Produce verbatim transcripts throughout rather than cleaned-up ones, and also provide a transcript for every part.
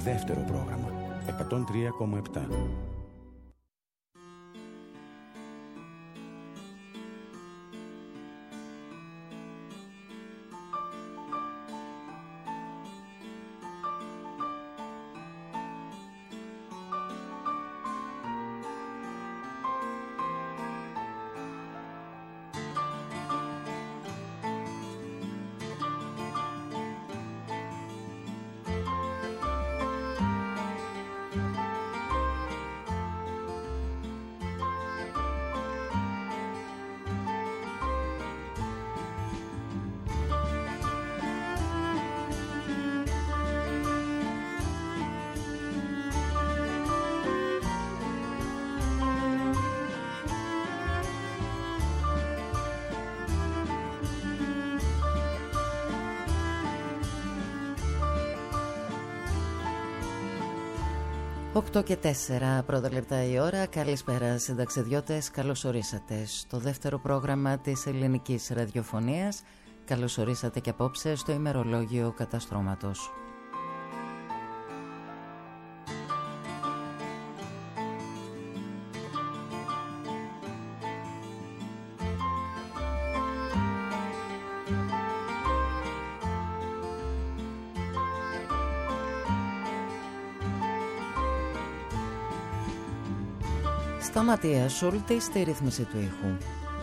Δεύτερο πρόγραμμα εκατόν τρία κόμμα επτά. οκτώ και τέσσερα πρώτα λεπτά η ώρα. Καλησπέρα συνταξιδιώτες, καλώς ορίσατε στο δεύτερο πρόγραμμα της ελληνικής ραδιοφωνίας. Καλώς ορίσατε και απόψε στο ημερολόγιο καταστρώματος. Ματία Σούλτη στη ρύθμιση του ήχου.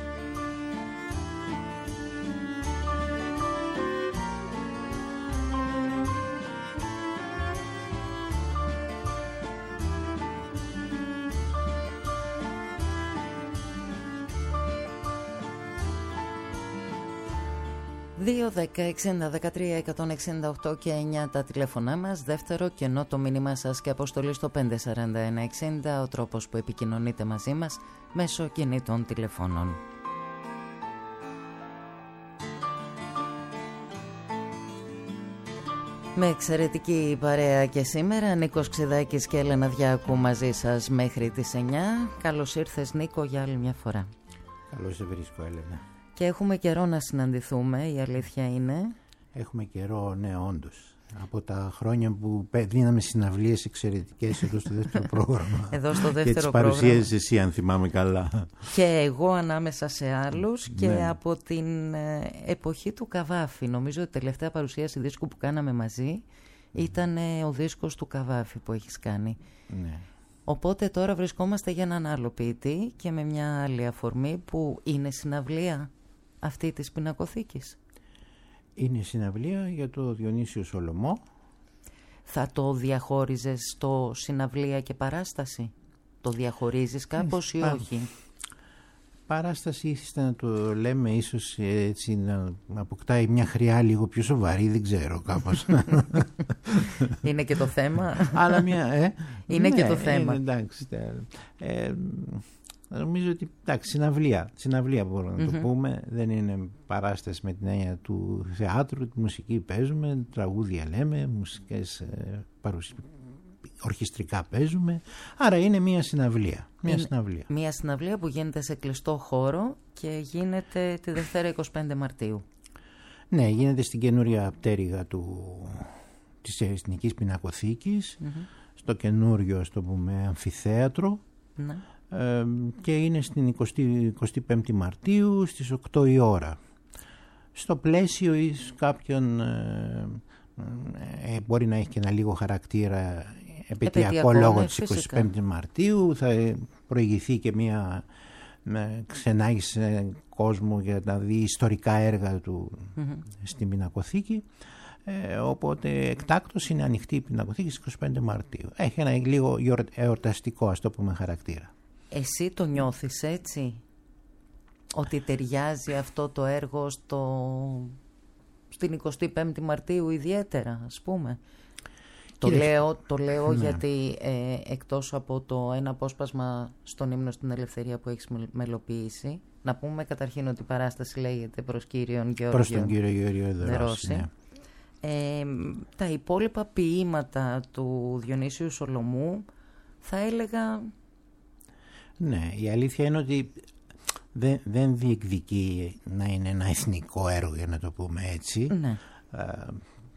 δύο δέκα εξήντα δεκατρία εκατόν εξήντα οκτώ και εννιά τα τηλέφωνά μας. Δεύτερο κενό το μήνυμά σας και αποστολή στο πέντε σαράντα ένα εξήντα, ο τρόπος που επικοινωνείτε μαζί μας μέσω κινητών τηλεφώνων. Με εξαιρετική παρέα και σήμερα, Νίκος Ξηδάκης και Έλενα Διάκου μαζί σας μέχρι τις εννιά. Καλώς ήρθες, Νίκο, για άλλη μια φορά. Καλώς σε βρίσκω, Έλενα. Και έχουμε καιρό να συναντηθούμε, η αλήθεια είναι. Έχουμε καιρό, ναι, όντως. Από τα χρόνια που δίναμε συναυλίες εξαιρετικές εδώ στο δεύτερο πρόγραμμα. Εδώ στο δεύτερο και τις πρόγραμμα. παρουσίαζες εσύ, αν θυμάμαι καλά. Και εγώ ανάμεσα σε άλλους και ναι. από την εποχή του Καβάφη. Νομίζω ότι η τελευταία παρουσίαση δίσκου που κάναμε μαζί ήταν ο δίσκος του Καβάφη που έχεις κάνει. Ναι. Οπότε τώρα βρισκόμαστε για έναν άλλο ποιητή και με μια άλλη αφορμή που είναι συναυλία αυτή της πινακοθήκης. Είναι συναυλία για το Διονύσιο Σολωμό. Θα το διαχώριζες στο συναυλία και παράσταση? Το διαχωρίζεις κάπως ή Πα... όχι? Παράσταση ήθιστε να το λέμε ίσως έτσι, να αποκτάει μια χρειά λίγο πιο σοβαρή, δεν ξέρω κάπως. Είναι και το θέμα. Αλλά μια, ε, είναι ναι, και το θέμα. Ε, εντάξει, ε, νομίζω ότι εντάξει, συναυλία, συναυλία μπορούμε να mm-hmm. το πούμε. Δεν είναι παράσταση με την έννοια του θεάτρου, τη μουσική παίζουμε, τραγούδια λέμε, μουσικές ε, παρουσίες, ορχιστρικά παίζουμε. Άρα είναι μια συναυλία. Μια είναι συναυλία. Μια συναυλία που γίνεται σε κλειστό χώρο και γίνεται τη Δευτέρα είκοσι πέντε Μαρτίου. Ναι, γίνεται στην καινούρια πτέρυγα του, της Εθνικής Πινακοθήκης, mm-hmm. στο καινούριο, ας το πούμε, αμφιθέατρο. Ναι. Ε, και είναι στην εικοστή πέμπτη Μαρτίου στις οκτώ η ώρα. Στο πλαίσιο εις κάποιον ε, ε, μπορεί να έχει και ένα λίγο χαρακτήρα επαιτειακό λόγω ναι, της εικοστής πέμπτης Μαρτίου. Θα προηγηθεί και μια ξενάγηση κόσμο για να δει ιστορικά έργα του mm-hmm. στην Πινακοθήκη. Ε, οπότε εκτάκτως είναι ανοιχτή η Πινακοθήκη στις είκοσι πέντε Μαρτίου. Έχει ένα λίγο εορταστικό, ας το πούμε, χαρακτήρα. Εσύ το νιώθεις έτσι, ότι ταιριάζει αυτό το έργο στο... στην εικοστή πέμπτη Μαρτίου ιδιαίτερα, ας πούμε? Το Κύριε... λέω, το λέω ναι. γιατί ε, εκτός από το ένα απόσπασμα στον ύμνο στην ελευθερία που έχεις μελοποιήσει, να πούμε καταρχήν ότι η παράσταση λέγεται προς κύριον Γεώργιο προς τον κύριο Γεώργιο Δρόση. Ναι. Ε, τα υπόλοιπα ποίηματα του Διονύσιου Σολωμού θα έλεγα... Ναι, η αλήθεια είναι ότι δεν, δεν διεκδικεί να είναι ένα εθνικό έργο, για να το πούμε έτσι. Ναι. Ε,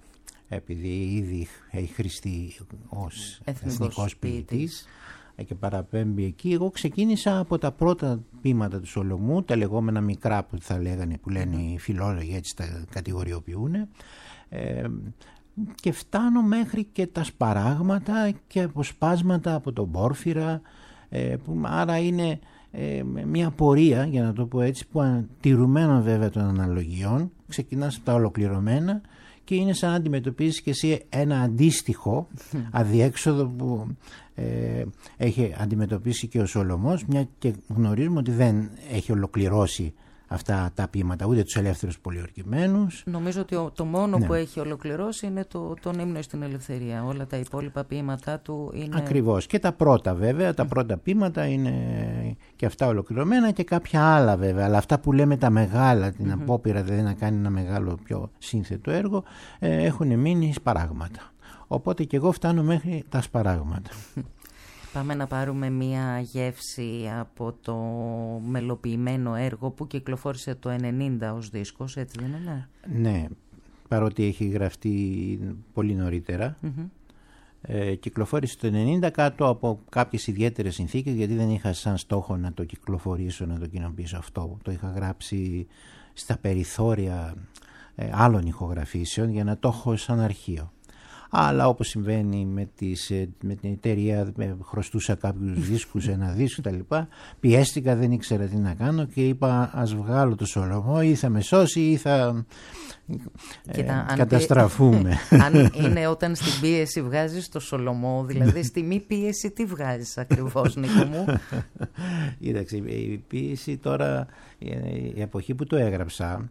επειδή ήδη έχει χρηστεί ως εθνικός ποιητής και παραπέμπει εκεί. Εγώ ξεκίνησα από τα πρώτα ποίηματα του Σολομού, τα λεγόμενα μικρά που θα λέγανε, που λένε οι φιλόλογοι, έτσι τα κατηγοριοποιούν, ε, και φτάνω μέχρι και τα σπαράγματα και αποσπάσματα από τον Πόρφυρα, ε, που, άρα είναι ε, μια πορεία, για να το πω έτσι, που τηρουμένο βέβαια των αναλογιών, ξεκινάς από τα ολοκληρωμένα και είναι σαν να αντιμετωπίζεις και εσύ ένα αντίστοιχο αδιέξοδο που ε, έχει αντιμετωπίσει και ο Σολομός, μια και γνωρίζουμε ότι δεν έχει ολοκληρώσει αυτά τα ποίηματα, ούτε τους ελεύθερους πολιορκημένους. Νομίζω ότι το μόνο ναι. που έχει ολοκληρώσει είναι το, τον ύμνο στην ελευθερία. Όλα τα υπόλοιπα ποίηματά του είναι... Ακριβώς. Και τα πρώτα βέβαια, τα πρώτα ποίηματα είναι και αυτά ολοκληρωμένα και κάποια άλλα βέβαια. Αλλά αυτά που λέμε τα μεγάλα, την mm-hmm. απόπειρα δηλαδή να κάνει ένα μεγάλο πιο σύνθετο έργο, ε, έχουν μείνει σπαράγματα. Οπότε και εγώ φτάνω μέχρι τα σπαράγματα. Πάμε να πάρουμε μία γεύση από το μελοποιημένο έργο που κυκλοφόρησε το ενενήντα ως δίσκος, έτσι δεν είναι? Ναι, παρότι έχει γραφτεί πολύ νωρίτερα. Mm-hmm. Ε, κυκλοφόρησε το ενενήντα κάτω από κάποιες ιδιαίτερες συνθήκες, γιατί δεν είχα σαν στόχο να το κυκλοφορήσω, να το κοινοποιήσω αυτό. Το είχα γράψει στα περιθώρια ε, άλλων ηχογραφήσεων για να το έχω σαν αρχείο. Αλλά όπως συμβαίνει με, τις, με την εταιρεία, με χρωστούσα κάποιους δίσκους, ένα δίσκο τα λοιπά, πιέστηκα, δεν ήξερα τι να κάνω και είπα ας βγάλω το Σολομό, ή θα με σώσει ή θα Κοίτα, ε, καταστραφούμε. Αν είναι όταν στην πίεση βγάζεις το Σολομό, δηλαδή στη μη πίεση τι βγάζεις ακριβώς, Νίκο μου? Κοίταξε, η πίεση τώρα, η εποχή που το έγραψα,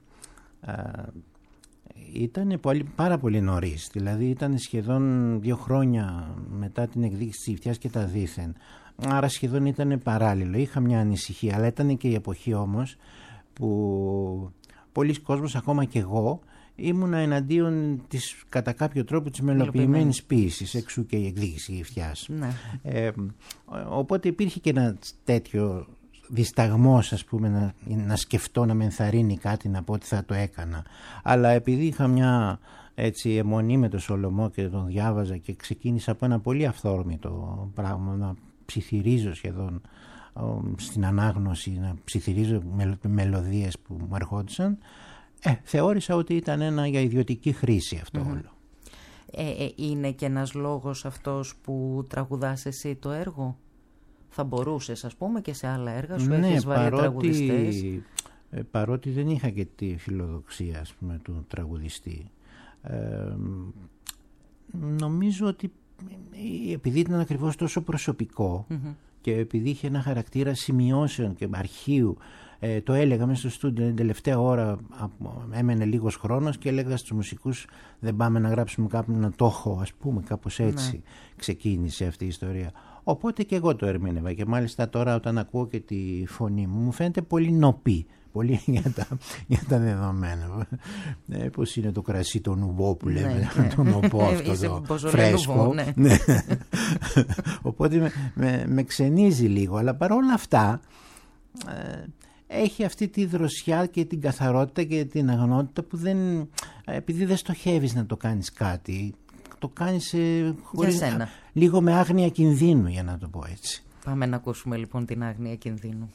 ήταν πολύ, πάρα πολύ νωρίς, δηλαδή ήταν σχεδόν δύο χρόνια μετά την εκδίκηση της Ιφτιάς και τα δήθεν, άρα σχεδόν ήταν παράλληλο. Είχα μια ανησυχία, αλλά ήταν και η εποχή όμως που πολλοί κόσμος, ακόμα και εγώ, ήμουνα εναντίον της, κατά κάποιο τρόπο, της μελοποιημένης ποίησης, εξού και η εκδίκηση της Ιφτιάς. Ναι. Ε, οπότε υπήρχε και ένα τέτοιο δισταγμός, ας πούμε, να, να σκεφτώ, να με ενθαρρύνει κάτι, να πω ότι θα το έκανα. Αλλά επειδή είχα μια έτσι αιμονή με το Σολομό και τον διάβαζα και ξεκίνησα από ένα πολύ αυθόρμητο πράγμα, να ψιθυρίζω σχεδόν στην ανάγνωση, να ψιθυρίζω με, μελωδίες που μου ερχόντουσαν, ε, θεώρησα ότι ήταν ένα για ιδιωτική χρήση αυτό mm-hmm. όλο. Ε, ε, είναι και ένας λόγος αυτός που τραγουδάς εσύ το έργο? Θα μπορούσες, ας πούμε, και σε άλλα έργα σου ναι, έχεις βάλει παρότι, τραγουδιστές. Ε, παρότι δεν είχα και τη φιλοδοξία, ας πούμε, του τραγουδιστή. Ε, νομίζω ότι επειδή ήταν ακριβώς τόσο προσωπικό mm-hmm. και επειδή είχε ένα χαρακτήρα σημειώσεων και αρχείου, ε, το έλεγα μέσα στο στούντιο την τελευταία ώρα, έμενε λίγος χρόνος και έλεγα στους μουσικούς δεν πάμε να γράψουμε κάποιον να το έχω, ας πούμε, κάπως έτσι ναι. ξεκίνησε αυτή η ιστορία. Οπότε και εγώ το ερμήνευα και μάλιστα τώρα όταν ακούω και τη φωνή μου μου φαίνεται πολύ νοπή, πολύ για τα, για τα δεδομένα. Ε, πώς είναι το κρασί το νουβό που λέμε, ναι, το νοπό αυτό το φρέσκο. Νουβό, ναι. Ναι. Οπότε με, με, με ξενίζει λίγο, αλλά παρόλα αυτά ε, έχει αυτή τη δροσιά και την καθαρότητα και την αγνότητα που δεν, επειδή δεν στοχεύεις να το κάνεις κάτι, το κάνεις ε, χωρίς, λίγο με άγνοια κινδύνου, για να το πω έτσι. Πάμε να ακούσουμε λοιπόν την άγνοια κινδύνου.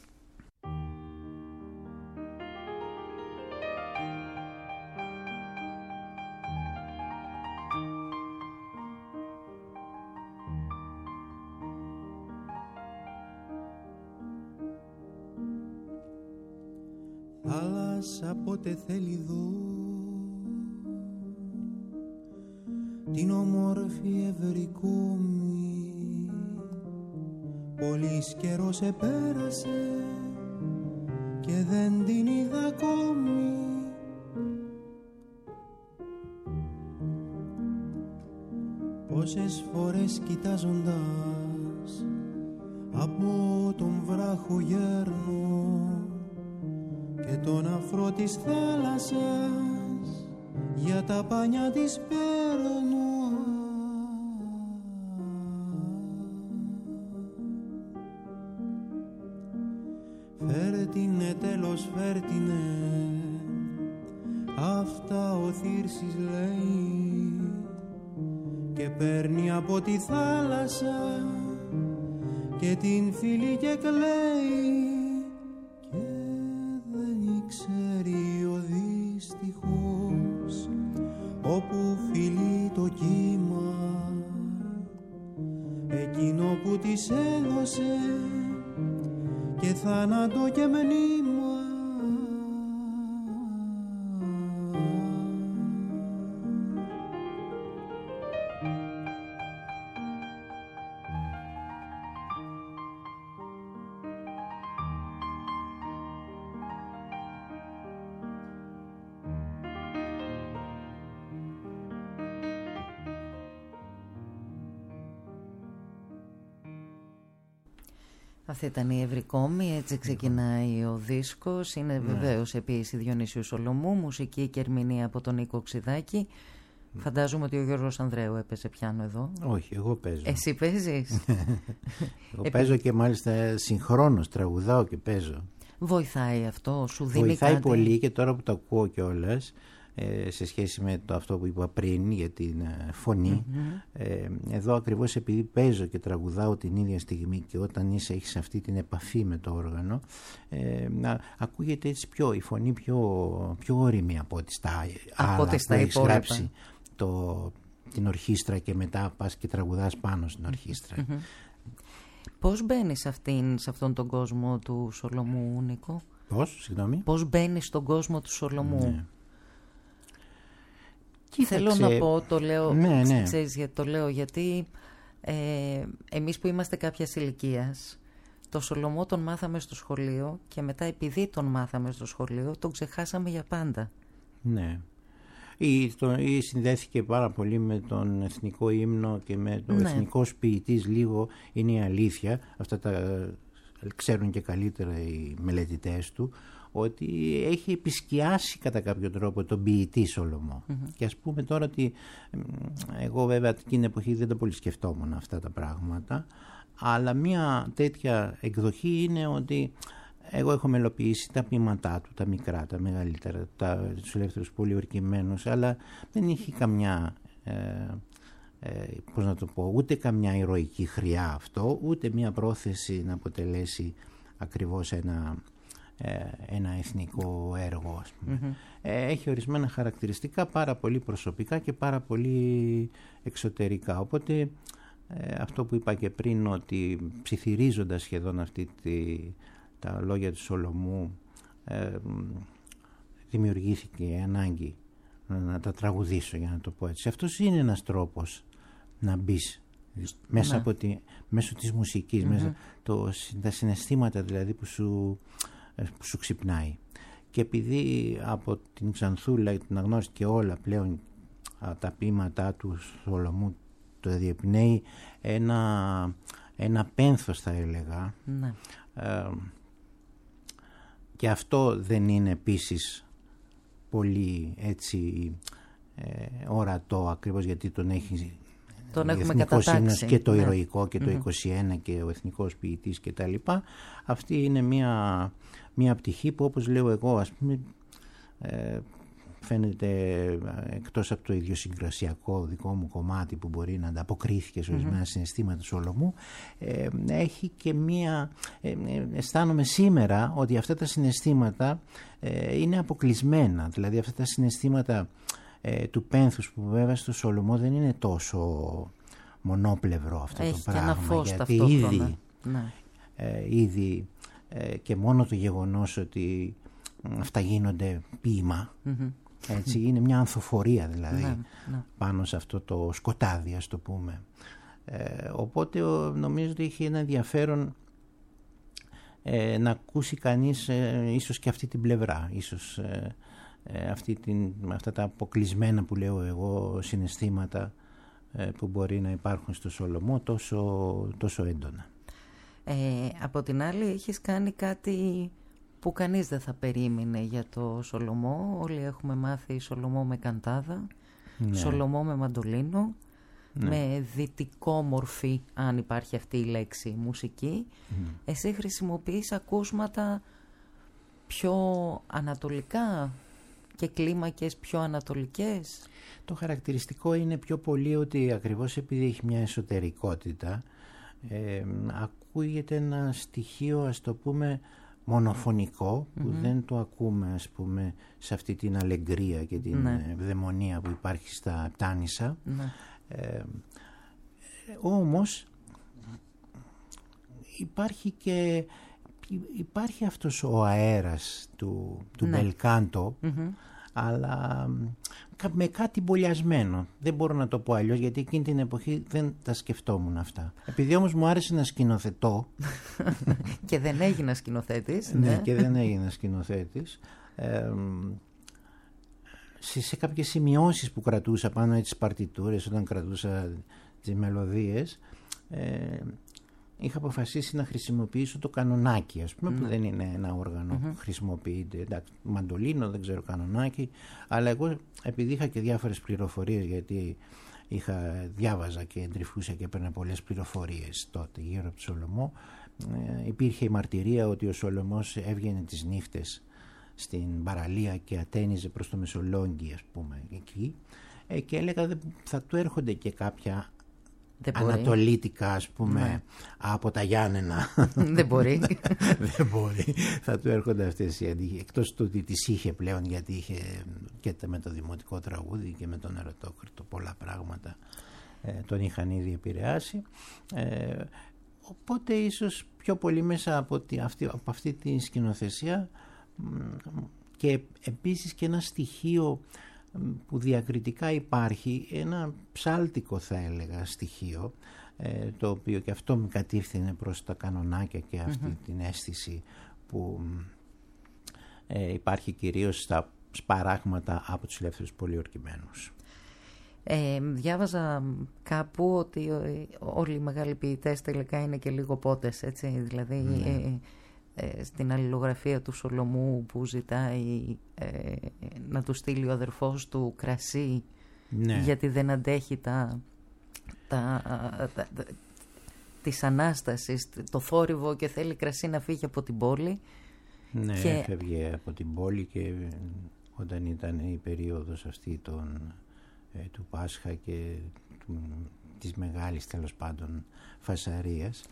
Θάλασσα πότε θέλει δω την όμορφη ευρικούμη, πολύς καιρός επέρασε και δεν την είδα ακόμη. Πόσες φορές κοιτάζοντας από τον βράχο γέρνω και τον αφρό της θάλασσας για τα πάνια της παίρνω. Φέρτινε τέλος φέρτινε, αυτά ο Θύρσης λέει, και παίρνει από τη θάλασσα και την φίλη και κλαίει και δεν ξέρει ο δυστυχώς όπου φιλεί το κύμα εκείνο που της έδωσε και θάνατο και μνήμα. Αυτή ήταν η Ευρικόμη, έτσι ξεκινάει ο δίσκος. Είναι ναι. βεβαίως επίσης Διονύσιου Σολομού, μουσική και ερμηνεία από τον Νίκο Ξιδάκη. Mm. Φαντάζομαι ότι ο Γιώργος Ανδρέου έπαιζε πιάνο εδώ. Όχι, εγώ παίζω. Εσύ παίζεις? Εγώ Επί... παίζω και μάλιστα συγχρόνως, τραγουδάω και παίζω. Βοηθάει αυτό, σου δίνει Βοηθάει κάτι? πολύ και τώρα που το ακούω κιόλας, σε σχέση με το αυτό που είπα πριν για την φωνή. Mm-hmm. ε, εδώ ακριβώς επειδή παίζω και τραγουδάω την ίδια στιγμή και όταν είσαι έχεις αυτή την επαφή με το όργανο, ε, να, ακούγεται έτσι πιο η φωνή πιο, πιο όρημη από ό,τι στα από άλλα στα που έχεις γράψει το, την ορχήστρα και μετά πας και τραγουδάς πάνω στην ορχήστρα. Mm-hmm. Πώς μπαίνεις αυτήν, σε αυτόν τον κόσμο του Σολομού, Νίκο? Πώς, συγγνώμη? Πώς μπαίνεις στον κόσμο του Σολομού? Ναι. Θέλω να πω, το λέω, ναι, ναι. ξέρεις, το λέω γιατί ε, εμείς που είμαστε κάποιας ηλικίας, το Σολομό τον μάθαμε στο σχολείο και μετά επειδή τον μάθαμε στο σχολείο τον ξεχάσαμε για πάντα. Ναι. Ή, το, ή συνδέθηκε πάρα πολύ με τον εθνικό ύμνο και με τον ναι. εθνικό ποιητής, λίγο είναι η αλήθεια, αυτά τα ξέρουν και καλύτερα οι μελετητές του, ότι έχει επισκιάσει κατά κάποιο τρόπο τον ποιητή Σολομό. Mm-hmm. Και ας πούμε τώρα ότι εγώ βέβαια εκείνη την εποχή δεν τα πολύ σκεφτόμουν αυτά τα πράγματα, αλλά μια τέτοια εκδοχή είναι ότι εγώ έχω μελοποιήσει τα ποίηματά του, τα μικρά, τα μεγαλύτερα, τα, τους ελεύθερους πολιορκημένους, αλλά δεν είχε καμιά, ε, ε, πώς να το πω, ούτε καμιά ηρωική χρειά αυτό, ούτε μια πρόθεση να αποτελέσει ακριβώς ένα, ε, ένα εθνικό έργο, ας πούμε. Mm-hmm. Ε, έχει ορισμένα χαρακτηριστικά πάρα πολύ προσωπικά και πάρα πολύ εξωτερικά, οπότε ε, αυτό που είπα και πριν, ότι ψιθυρίζοντας σχεδόν αυτή τη τα λόγια του Σολομού, ε, δημιουργήθηκε η ανάγκη να, να τα τραγουδήσω, για να το πω έτσι. Αυτός είναι ένας τρόπος να μπεις μέσα ναι. από τη, μέσω της μουσικής, mm-hmm. μέσα το, τα συναισθήματα δηλαδή που σου, που σου ξυπνάει. Και επειδή από την Ξανθούλα την αγνώρισε και όλα πλέον τα ποίηματά του Σολομού, το διεπνέει ένα, ένα πένθος, θα έλεγα. Ναι. Ε, και αυτό δεν είναι επίσης πολύ έτσι ε, ορατό, ακριβώς γιατί τον έχει τον έχουμε κατατάξει και το ναι. ηρωικό και το mm-hmm. είκοσι ένα και ο εθνικός ποιητής και τα λοιπά. Αυτή είναι μια, μια πτυχή που, όπως λέω εγώ, ας πούμε, ε, φαίνεται εκτός από το ιδιοσυγκρασιακό δικό μου κομμάτι που μπορεί να ανταποκρίθηκε σε ορισμένα mm-hmm. συναισθήματα του Σολομού, ε, έχει και μία, ε, αισθάνομαι σήμερα ότι αυτά τα συναισθήματα ε, είναι αποκλεισμένα, δηλαδή αυτά τα συναισθήματα ε, του πένθους που βέβαια στο Σολομό δεν είναι τόσο μονόπλευρο αυτό έχει το πράγμα, ένα φως γιατί ήδη, ναι. ε, ήδη ε, και μόνο το γεγονός ότι αυτά γίνονται ποίημα, mm-hmm. έτσι, είναι μια ανθοφορία δηλαδή ναι, ναι. πάνω σε αυτό το σκοτάδι, ας το πούμε. Ε, οπότε νομίζω ότι έχει ένα ενδιαφέρον ε, να ακούσει κανείς ε, ίσως και αυτή την πλευρά, ίσως ε, ε, αυτή την, αυτά τα αποκλεισμένα που λέω εγώ συναισθήματα ε, που μπορεί να υπάρχουν στο Σολομό τόσο, τόσο έντονα. Ε, από την άλλη έχεις κάνει κάτι που κανείς δεν θα περίμενε για το Σολομό. Όλοι έχουμε μάθει Σολομό με καντάδα, ναι. Σολομό με μαντολίνο, ναι. με δυτικό μορφή, αν υπάρχει αυτή η λέξη, μουσική. Mm. Εσύ χρησιμοποιείς ακούσματα πιο ανατολικά, και κλίμακες πιο ανατολικές. Το χαρακτηριστικό είναι πιο πολύ ότι ακριβώς επειδή έχει μια εσωτερικότητα, ε, ακούγεται ένα στοιχείο, ας το πούμε, μονοφωνικό, που mm-hmm. δεν το ακούμε, ας πούμε, σε αυτή την αλεγκρία και την ναι. δαιμονία που υπάρχει στα Πτάνησα. Ναι. Ε, όμως υπάρχει και υπάρχει αυτός ο αέρας του, του ναι. μπελκάντο, mm-hmm. αλλά με κάτι μπολιασμένο. Δεν μπορώ να το πω αλλιώς, γιατί εκείνη την εποχή δεν τα σκεφτόμουν αυτά. Επειδή όμως μου άρεσε να σκηνοθετώ και δεν έγινα σκηνοθέτης. Ναι, ναι, και δεν έγινα σκηνοθέτης. Ε, σε, σε κάποιες σημειώσεις που κρατούσα πάνω από τις παρτιτούρες, όταν κρατούσα τις μελωδίες, ε, είχα αποφασίσει να χρησιμοποιήσω το κανονάκι, ας πούμε, mm. που δεν είναι ένα όργανο mm-hmm. που χρησιμοποιείται. Εντάξει, μαντολίνο, δεν ξέρω, κανονάκι. Αλλά εγώ, επειδή είχα και διάφορες πληροφορίες, γιατί είχα, διάβαζα και εντρυφούσα και έπαιρνα πολλές πληροφορίες τότε γύρω από το Σολομό, ε, υπήρχε η μαρτυρία ότι ο Σολομός έβγαινε τις νύχτες στην παραλία και ατένιζε προς το Μεσολόγγι, ας πούμε, εκεί, ε, και έλεγα θα του έρχονται και κάποια ανατολίτικα, ας πούμε, ναι. από τα Γιάννενα. Δεν μπορεί. Δεν μπορεί. Θα του έρχονται αυτές οι αντίχειες. Εκτός του ότι τις είχε πλέον, γιατί είχε και με το δημοτικό τραγούδι και με τον Ερωτόκριτο πολλά πράγματα ε, τον είχαν ήδη επηρεάσει. Ε, οπότε ίσως πιο πολύ μέσα από, τη, αυτή, από αυτή τη σκηνοθεσία, και επίσης και ένα στοιχείο που διακριτικά υπάρχει, ένα ψάλτικο θα έλεγα στοιχείο, ε, το οποίο και αυτό με κατήφθηνε προς τα κανονάκια και αυτή mm-hmm. την αίσθηση που ε, υπάρχει κυρίως στα σπαράγματα από τους ελεύθερους πολιορκημένους. Ε, διάβαζα κάπου ότι όλοι οι μεγάλοι ποιητές τελικά είναι και λίγο πότες, έτσι, δηλαδή ναι. ε, ε, στην αλληλογραφία του Σολομού που ζητάει ε, να του στείλει ο αδερφός του κρασί, ναι. γιατί δεν αντέχει τα, τα, τα, τα, της Ανάστασης, το θόρυβο, και θέλει κρασί να φύγει από την πόλη. Ναι, και... έφευγε από την πόλη, και όταν ήταν η περίοδος αυτή των, ε, του Πάσχα και του, της μεγάλης τέλος πάντων φασαρίας,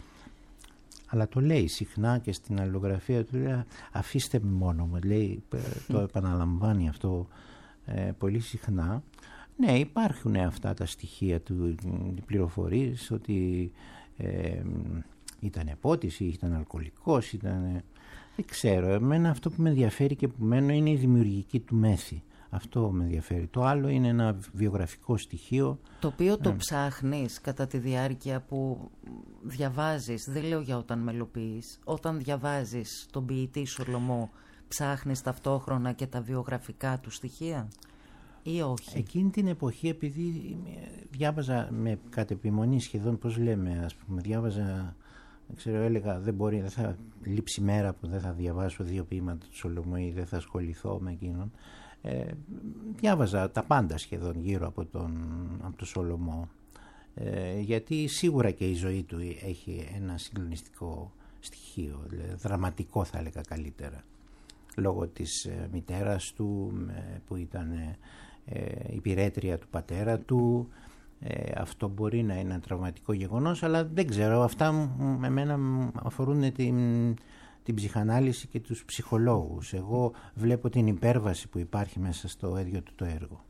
αλλά το λέει συχνά και στην αλληλογραφία του, λέει, αφήστε με μόνο μου, λέει, το επαναλαμβάνει αυτό ε, πολύ συχνά. Ναι, υπάρχουν αυτά τα στοιχεία του, πληροφορίες ότι ε, ήταν επότης ή ήταν αλκοολικός, ήταν, δεν ξέρω. Εμένα αυτό που με ενδιαφέρει και που μένω είναι η δημιουργική του μέθη. Αυτό με ενδιαφέρει. Το άλλο είναι ένα βιογραφικό στοιχείο, το οποίο το ε, ψάχνεις κατά τη διάρκεια που διαβάζεις. Δεν λέω για όταν μελοποιείς. Όταν διαβάζεις τον ποιητή Σολομό, ψάχνεις ταυτόχρονα και τα βιογραφικά του στοιχεία ή όχι? Εκείνη την εποχή, επειδή διάβαζα με κατ' επιμονή σχεδόν, πώς λέμε, ας πούμε, διάβαζα, δεν ξέρω, έλεγα δεν μπορεί, δεν θα λείψει μέρα που δεν θα διαβάσω δύο ποίηματα του Σολομό ή δεν θα ασχοληθώ με εκείνον. Ε, διάβαζα τα πάντα σχεδόν γύρω από τον, από τον Σολομό, ε, γιατί σίγουρα και η ζωή του έχει ένα συγκλονιστικό στοιχείο, δηλαδή, δραματικό θα έλεγα καλύτερα, λόγω της ε, μητέρας του ε, που ήταν ε, υπηρέτρια του πατέρα του. Ε, αυτό μπορεί να είναι ένα τραυματικό γεγονός, αλλά δεν ξέρω, αυτά με εμένα αφορούν την την ψυχανάλυση και τους ψυχολόγους. Εγώ βλέπω την υπέρβαση που υπάρχει μέσα στο ίδιο του το έργο.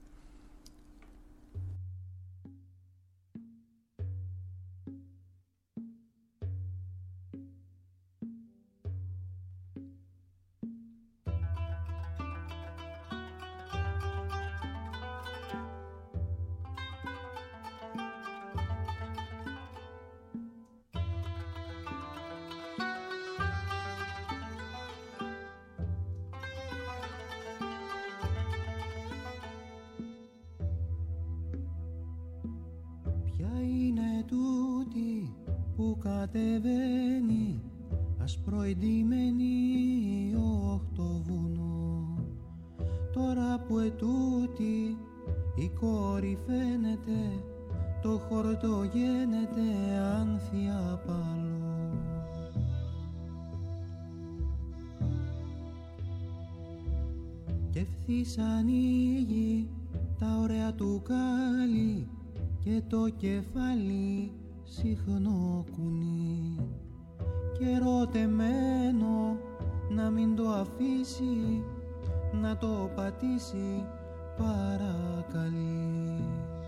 Κατεβαίνει ασπροεντυμένη οχτώ βουνό, τώρα που ετούτη η κόρη φαίνεται, το χορτό γίνεται άνθια παλό. Και ευθύς ανοίγει τα ωραία του κάλλη και το κεφάλι συχνό κουνί και ερωτεμένο να μην το αφήσει, να το πατήσει παρακαλεί.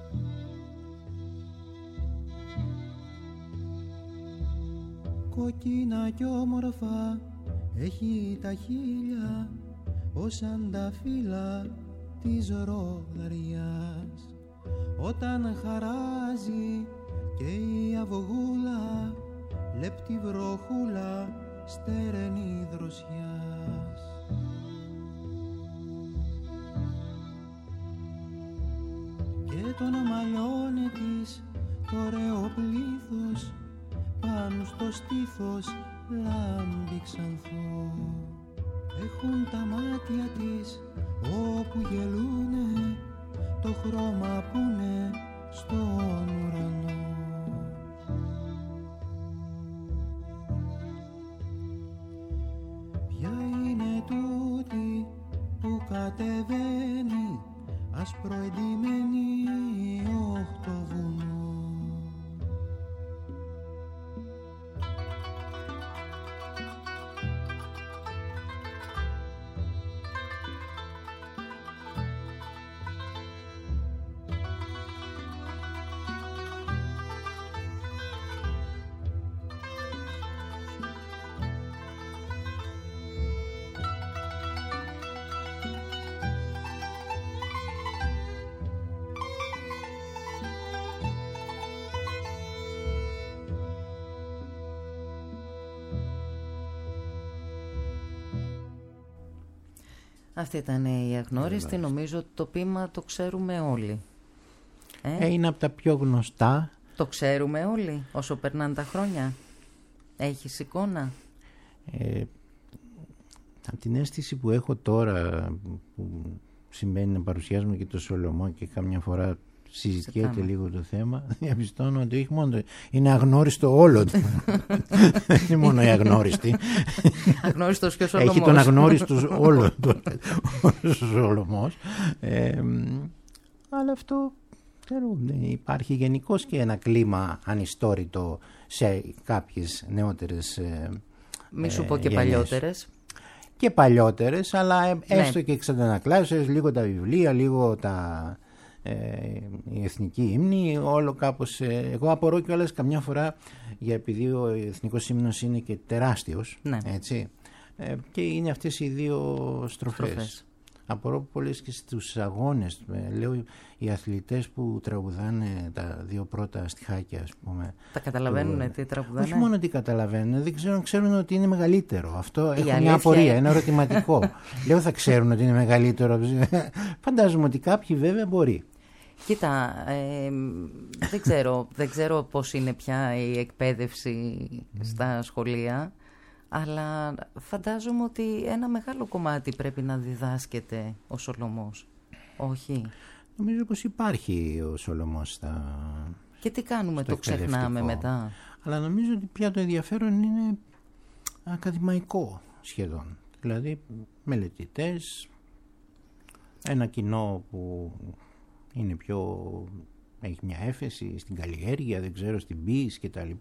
Κόκκινα κι όμορφα έχει τα χείλια ως σαν τα φύλλα της ροδαριάς, όταν χαράζει και η αυγούλα λεπτή βροχούλα στερενή δροσιάς. Και τον μαλλιώνε της το ωραίο πλήθος πάνω στο στήθος λάμπει ξανθό. Έχουν τα μάτια της όπου γελούνε το χρώμα πούνε στον ουρανό. Ποια είναι τούτη που κατεβαίνει ασπροεντυμένη οχτώ βουνό. Αυτή ήταν η Αγνώριστη. Νομίζω ότι το ποίημα το ξέρουμε όλοι. Ε? Ε, είναι από τα πιο γνωστά. Το ξέρουμε όλοι όσο περνάνε τα χρόνια. Έχεις εικόνα? Ε, από την αίσθηση που έχω τώρα, που συμβαίνει να παρουσιάζουμε και το Σολομό και καμιά φορά συζητιέται λίγο το θέμα, διαπιστώνω ότι όχι μόνο είναι αγνώριστο όλο. Δεν είναι μόνο η αγνώριστη. Αγνώριστος και ο Σολομός. Έχει τον αγνώριστο όλο ο Σολομός. Ε, αλλά αυτό ξέρω, υπάρχει γενικώς και ένα κλίμα ανιστόρητο σε κάποιες νεότερες ε, μη σου πω και γενιές. παλιότερες. Και παλιότερες, αλλά έστω ναι. και εξαντανακλάσεις, λίγο τα βιβλία, λίγο τα... Ε, η εθνική ύμνη, όλο κάπως. Ε, εγώ απορώ κιόλας καμιά φορά, για επειδή ο εθνικός ύμνος είναι και τεράστιος, ναι. έτσι, ε, και είναι αυτές οι δύο στροφές. στροφές. Απορώ πολλές και στους αγώνες. Ε, λέω οι αθλητές που τραγουδάνε τα δύο πρώτα στιχάκια, ας πούμε. Τα καταλαβαίνουν το... τι τραγουδάνε? Όχι μόνο τι καταλαβαίνουν, δεν ξέρουν, ξέρουν ότι είναι μεγαλύτερο. Αυτό έχω μια απορία, ένα ερωτηματικό. Λέω θα ξέρουν ότι είναι μεγαλύτερο. Φαντάζομαι ότι κάποιοι βέβαια μπορεί. Κοίτα, ε, δεν ξέρω, δεν ξέρω πώς είναι πια η εκπαίδευση στα σχολεία, αλλά φαντάζομαι ότι ένα μεγάλο κομμάτι πρέπει να διδάσκεται ο Σολομός. Όχι? Νομίζω πως υπάρχει ο Σολομός στα... Και τι κάνουμε, το ξεχνάμε μετά? Αλλά νομίζω ότι πια το ενδιαφέρον είναι ακαδημαϊκό σχεδόν. Δηλαδή μελετητές, ένα κοινό που είναι πιο... έχει μια έφεση στην καλλιέργεια, δεν ξέρω, στην ποίηση κτλ.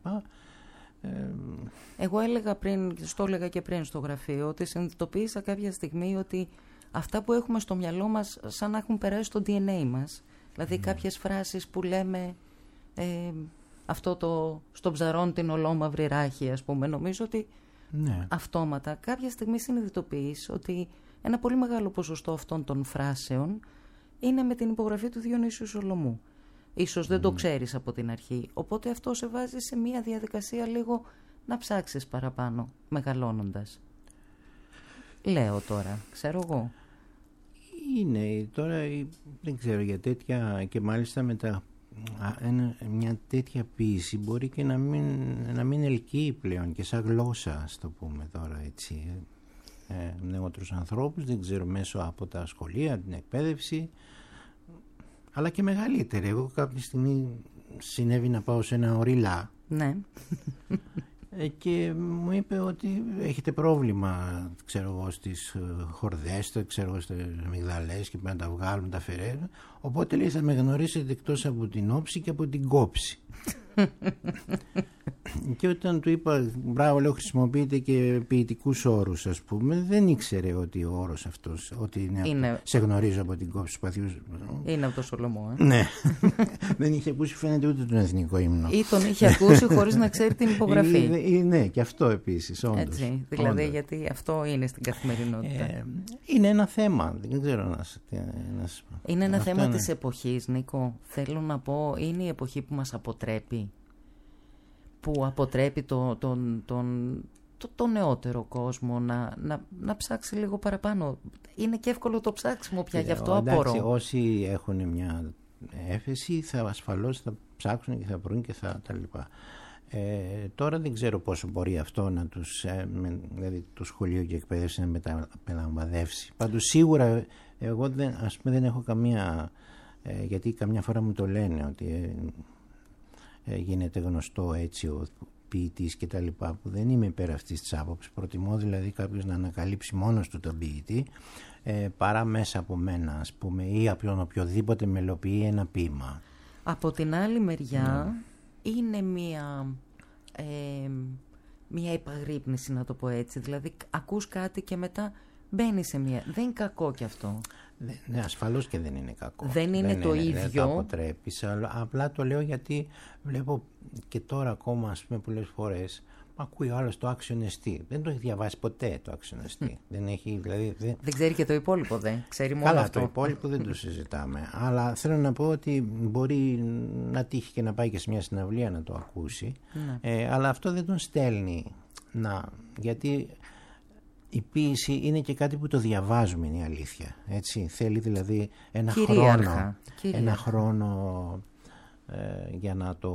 Εγώ έλεγα πριν, στο έλεγα και πριν στο γραφείο, ότι συνειδητοποίησα κάποια στιγμή ότι αυτά που έχουμε στο μυαλό μας σαν να έχουν περάσει στο ντι εν έι μας. Δηλαδή mm. κάποιες φράσεις που λέμε ε, αυτό το στο ψαρόν την ολόμαυρη ράχη, ας πούμε. Νομίζω ότι ναι. αυτόματα κάποια στιγμή συνειδητοποιείς ότι ένα πολύ μεγάλο ποσοστό αυτών των φράσεων είναι με την υπογραφή του Διονύσιου Σολομού. Ίσως δεν mm. το ξέρεις από την αρχή. Οπότε αυτό σε βάζει σε μια διαδικασία λίγο να ψάξεις παραπάνω, μεγαλώνοντας. Λέω τώρα, ξέρω εγώ. Είναι τώρα, δεν ξέρω, για τέτοια, και μάλιστα με τα, ένα, μια τέτοια ποίηση μπορεί και να μην, να μην ελκύει πλέον και σαν γλώσσα, ας το πούμε τώρα έτσι, ε, νεότερους ανθρώπους, δεν ξέρω, μέσω από τα σχολεία, την εκπαίδευση, αλλά και μεγαλύτερη. Εγώ κάποια στιγμή συνέβη να πάω σε ένα ορίλα. Ναι. Ε, και μου είπε ότι έχετε πρόβλημα, ξέρω εγώ, στις χορδές, ξέρω εγώ, στις αμυγδαλές και πρέπει να τα βγάλουν, τα φεραίρουν, οπότε λέει θα με γνωρίσετε εκτός από την όψη και από την κόψη. Και όταν του είπα μπράβο, λέω, χρησιμοποιείτε και ποιητικούς όρους, ας πούμε, δεν ήξερε ότι ο όρος αυτός, ότι είναι, είναι... Από... σε γνωρίζω από την κόψη του σπαθιού. Είναι από το Σολομό, ε? Ναι. Δεν είχε ακούσει, φαίνεται, ούτε τον εθνικό ύμνο. Ή τον είχε ακούσει χωρίς να ξέρει την υπογραφή. Ή, ή, ναι, και αυτό επίσης, όντως. Έτσι, δηλαδή όντως. Γιατί αυτό είναι στην καθημερινότητα. Ε, είναι ένα θέμα, δεν ξέρω να, να σας πω. Είναι ένα αυτό θέμα είναι... της εποχής, Νίκο. Θέλω να πω, είναι η εποχή που μας αποτρέπει. Που αποτρέπει το, τον, τον, το, το νεότερο κόσμο να, να, να ψάξει λίγο παραπάνω. Είναι και εύκολο το ψάξιμο πια, γι' αυτό απορώ. Εντάξει, όσοι έχουν μια έφεση θα ασφαλώς θα ψάξουν και θα βρουν και θα τα λοιπά. Ε, τώρα δεν ξέρω πόσο μπορεί αυτό να τους, ε, με, δηλαδή το σχολείο και εκπαίδευση να μεταλαμβαδεύσει. Πάντως σίγουρα εγώ δεν, ας πούμε, δεν έχω καμία, ε, γιατί καμιά φορά μου το λένε ότι... Ε, γίνεται γνωστό έτσι ο ποιητής και τα λοιπά, που δεν είμαι υπέρ αυτής της άποψης. Προτιμώ δηλαδή κάποιος να ανακαλύψει μόνος του τον ποιητή ε, παρά μέσα από μένα, ας πούμε, ή από οποιοδήποτε μελοποιεί ένα ποίημα. Από την άλλη μεριά ναι. είναι μία ε, μία επαγρύπνηση, να το πω έτσι, δηλαδή ακούς κάτι και μετά μπαίνει σε μία, δεν είναι κακό κι αυτό. Ναι, ασφαλώς και δεν είναι κακό. Δεν είναι δεν το είναι, ίδιο. Δεν το αποτρέπεις, αλλά απλά το λέω γιατί βλέπω και τώρα ακόμα, ας πούμε, πολλές φορές ακούει ο άλλος το άξιον εστί. Δεν το έχει διαβάσει ποτέ το άξιον εστί. Mm. Δεν, έχει, δηλαδή, δεν... δεν ξέρει και το υπόλοιπο, δεν ξέρει μόνο Καλά, αυτό. Το υπόλοιπο δεν το συζητάμε. Αλλά θέλω να πω ότι μπορεί να τύχει και να πάει και σε μια συναυλία να το ακούσει. Mm. Ε, αλλά αυτό δεν τον στέλνει να... Γιατί... η ποίηση είναι και κάτι που το διαβάζουμε, είναι η αλήθεια. Έτσι. Θέλει δηλαδή ένα Κυρίαρχα. χρόνο, Κυρίαρχα. ένα χρόνο ε, για να το,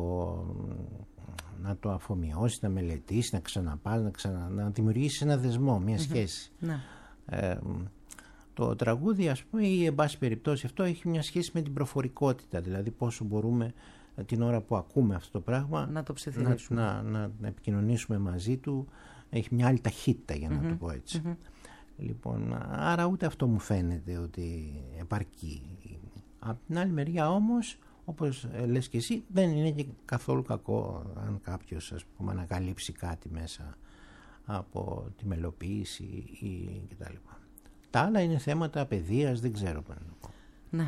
να το αφομοιώσει, να μελετήσει, να ξαναπάει, να, ξανα, να δημιουργήσει ένα δεσμό, μια σχέση. Mm-hmm. Ε, το τραγούδι, ας πούμε, ή εν πάση περιπτώσει αυτό έχει μια σχέση με την προφορικότητα, δηλαδή πόσο μπορούμε την ώρα που ακούμε αυτό το πράγμα να το ψιθυρίσουμε, να, να, να επικοινωνήσουμε μαζί του. Έχει μια άλλη ταχύτητα, για να mm-hmm. το πω έτσι. Mm-hmm. Λοιπόν, άρα ούτε αυτό μου φαίνεται ότι επαρκεί. Από την άλλη μεριά όμως, όπως λες και εσύ, δεν είναι και καθόλου κακό αν κάποιος, ας πούμε, ανακαλύψει κάτι μέσα από τη μελοποίηση ή κτλ. Τα άλλα είναι θέματα παιδείας, δεν ξέρω πώς να το πω. Ναι.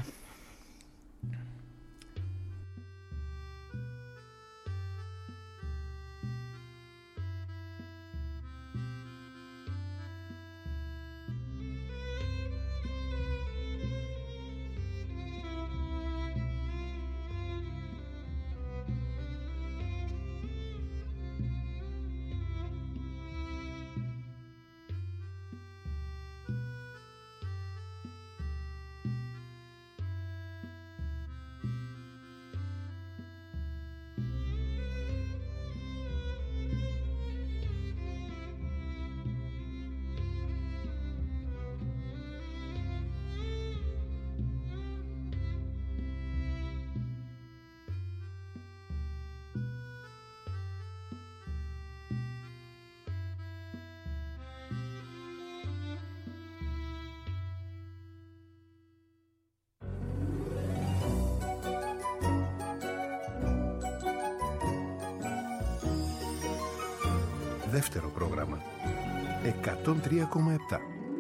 Δεύτερο πρόγραμμα εκατόν τρία κόμμα επτά.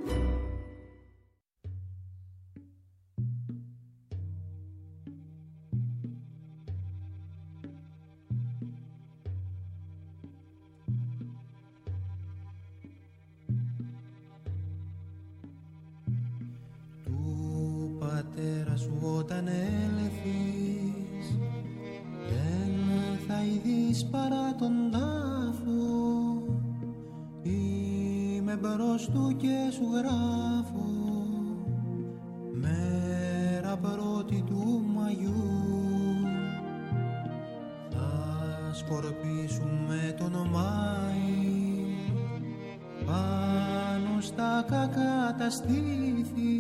Του πατέρα σου όταν έλθεις δεν θα ειδείς παρά τον τάφο. Είμαι μπρος του και σου γράφω μέρα πρώτη του Μαγιού. Θα σκορπίσουμε τον Μάη πάνω στα κακά τα στήθη,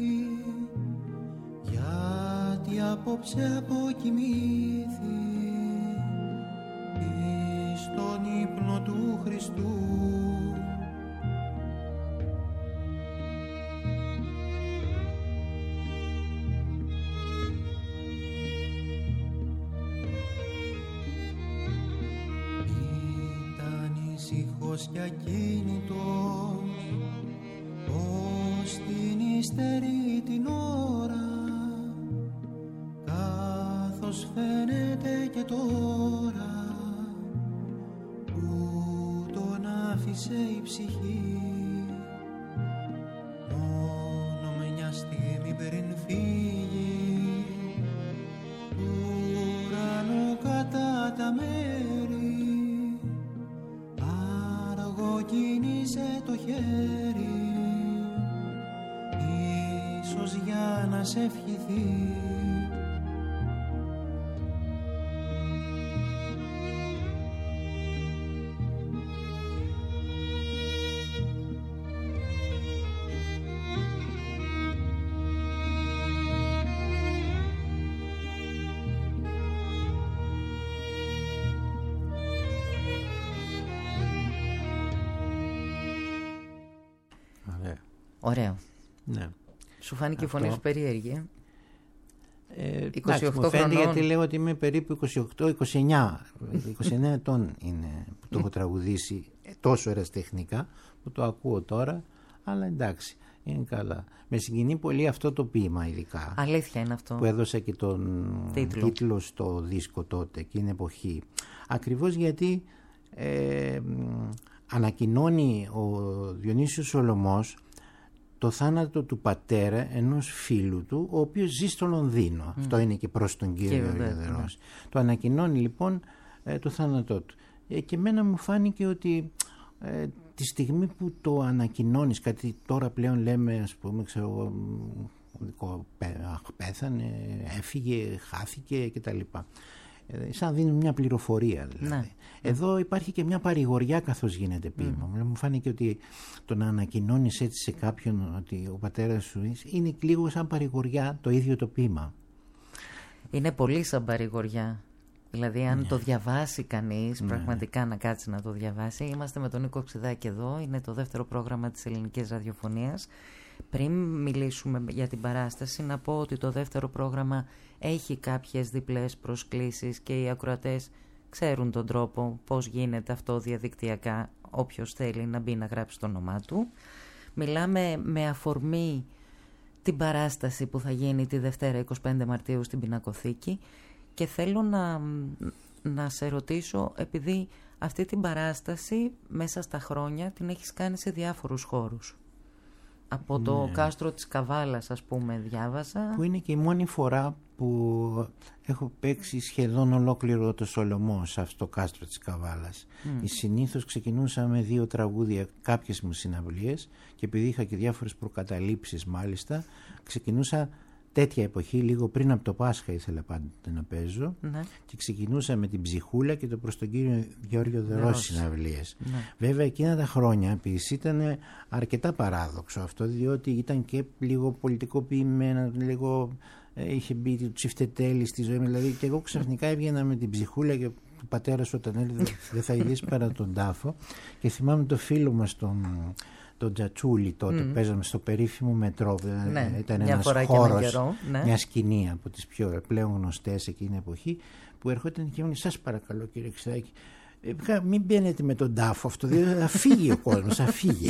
γιατί απόψε αποκοιμήθη εις τον ύπνο του Χριστού. όρθιος και ακίνητος ως την υστερή την ώρα, καθώς φαίνεται και τώρα που τον άφησε η ψυχή. Μόνο με μια στιγμή πριν φύγει του ουρανού κατά τα μέρη, αργό κίνησε το χέρι, ίσως για να σε ευχηθεί. Ωραίο. Ναι. Σου φάνηκε Αυτό... η φωνή σου περίεργη. Ε, είκοσι οκτώ εντάξει, μου φαίνεται χρονών. γιατί λέω ότι είμαι περίπου είκοσι οκτώ είκοσι εννιά. είκοσι εννιά ετών είναι που το έχω τραγουδήσει τόσο ερασιτεχνικά που το ακούω τώρα. Αλλά εντάξει, είναι καλά. Με συγκινεί πολύ αυτό το ποίημα ειδικά. Αλήθεια είναι αυτό. Που έδωσα και τον τίτλο, τίτλο στο δίσκο τότε, εκείνη την εποχή. Ακριβώς γιατί ε, ανακοινώνει ο Διονύσιος Σολωμός το θάνατο του πατέρα ενός φίλου του, ο οποίος ζει στο Λονδίνο. Mm. Αυτό είναι και προς τον κύριο Γεωργιαδερός. Mm. Το ανακοινώνει λοιπόν ε, το θάνατό του. Ε, και εμένα μου φάνηκε ότι ε, τη στιγμή που το ανακοινώνεις, κάτι τώρα πλέον λέμε, ας πούμε, ξέρω εγώ, πέθανε, έφυγε, χάθηκε κτλ. Σαν δίνουν μια πληροφορία δηλαδή. Ναι. Εδώ υπάρχει και μια παρηγοριά καθώς γίνεται ποίημα. Mm. Μου φάνηκε ότι το να ανακοινώνεις έτσι σε κάποιον ότι ο πατέρας σου είναι λίγο σαν παρηγοριά το ίδιο το ποίημα. Είναι πολύ σαν παρηγοριά. Δηλαδή αν ναι. το διαβάσει κανείς, ναι. πραγματικά να κάτσει να το διαβάσει. Είμαστε με τον Νίκο Ξηδάκη εδώ, είναι το δεύτερο πρόγραμμα της ελληνικής ραδιοφωνίας. Πριν μιλήσουμε για την παράσταση, να πω ότι το δεύτερο πρόγραμμα έχει κάποιες διπλές προσκλήσεις και οι ακροατές ξέρουν τον τρόπο πώς γίνεται αυτό διαδικτυακά, όποιος θέλει να μπει να γράψει το όνομά του. Μιλάμε με αφορμή την παράσταση που θα γίνει τη Δευτέρα εικοστή πέμπτη Μαρτίου στην Πινακοθήκη και θέλω να, να σε ρωτήσω, επειδή αυτή την παράσταση μέσα στα χρόνια την έχεις κάνει σε διάφορους χώρους. Από το ναι. κάστρο της Καβάλας, ας πούμε, διάβασα. Που είναι και η μόνη φορά που έχω παίξει σχεδόν ολόκληρο το Σολωμό σε αυτό το κάστρο της Καβάλας. Mm. Συνήθως ξεκινούσα με δύο τραγούδια κάποιες μου συναυλίες και επειδή είχα και διάφορες προκαταλήψεις μάλιστα, ξεκινούσα τέτοια εποχή, λίγο πριν από το Πάσχα ήθελα πάντα να παίζω ναι. και ξεκινούσα με την Ψυχούλα και το προς τον κύριο Γιώργιο Δερός συναυλίες. Ναι. Βέβαια εκείνα τα χρόνια επίσης ήταν αρκετά παράδοξο αυτό, διότι ήταν και λίγο πολιτικοποιημένα, λίγο ε, είχε μπει το τσιφτετέλι στη ζωή μου, δηλαδή και εγώ ξαφνικά έβγαινα με την Ψυχούλα και ο πατέρας όταν έλεγε δεν θα ειδείς παρά τον τάφο και θυμάμαι το φίλο μας τον... τον Τζατσούλη τότε, mm. παίζαμε στο περίφημο μετρό, ναι, ήταν ένας χώρος, ναι. μια σκηνή από τις πιο πλέον γνωστές εκείνη την εποχή, που ερχόταν και μου λέει, σας παρακαλώ κύριε Ξηδάκη, μην μπαίνετε με τον τάφο αυτό, διότι θα φύγει ο κόσμος, θα φύγει.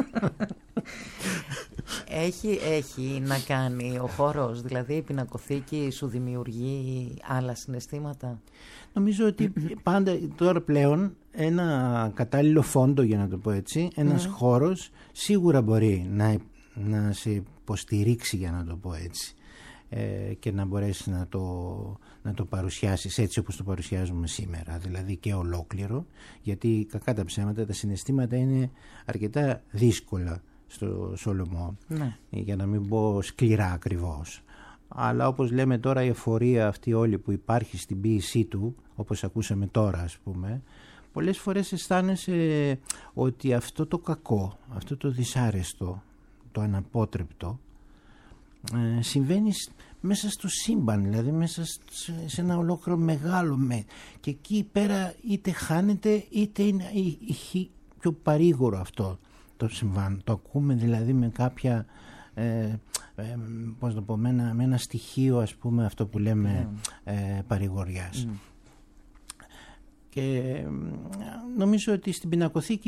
Έχει, έχει να κάνει ο χώρος, δηλαδή η Πινακοθήκη σου δημιουργεί άλλα συναισθήματα? Νομίζω ότι πάντα τώρα πλέον ένα κατάλληλο φόντο, για να το πω έτσι, ένας mm. χώρος σίγουρα μπορεί να, να σε υποστηρίξει, για να το πω έτσι, ε, και να μπορέσει να το, να το παρουσιάσεις έτσι όπως το παρουσιάζουμε σήμερα, δηλαδή και ολόκληρο, γιατί κακά τα ψέματα τα συναισθήματα είναι αρκετά δύσκολα στο Σολωμό, ναι. για να μην πω σκληρά ακριβώς. Αλλά όπως λέμε τώρα, η εφορία αυτή όλη που υπάρχει στην ποίησή του, όπως ακούσαμε τώρα ας πούμε, πολλές φορές αισθάνεσαι ότι αυτό το κακό, αυτό το δυσάρεστο, το αναπότρεπτο ε, συμβαίνει μέσα στο σύμπαν, δηλαδή μέσα σε ένα ολόκληρο μεγάλο με, και εκεί πέρα είτε χάνεται είτε είναι πιο παρήγορο αυτό το συμβάν. Το ακούμε δηλαδή με κάποια ε, ε, πώς το πω, με ένα, με ένα στοιχείο ας πούμε αυτό που λέμε mm. ε, παρηγοριάς. Mm. Και νομίζω ότι στην Πινακοθήκη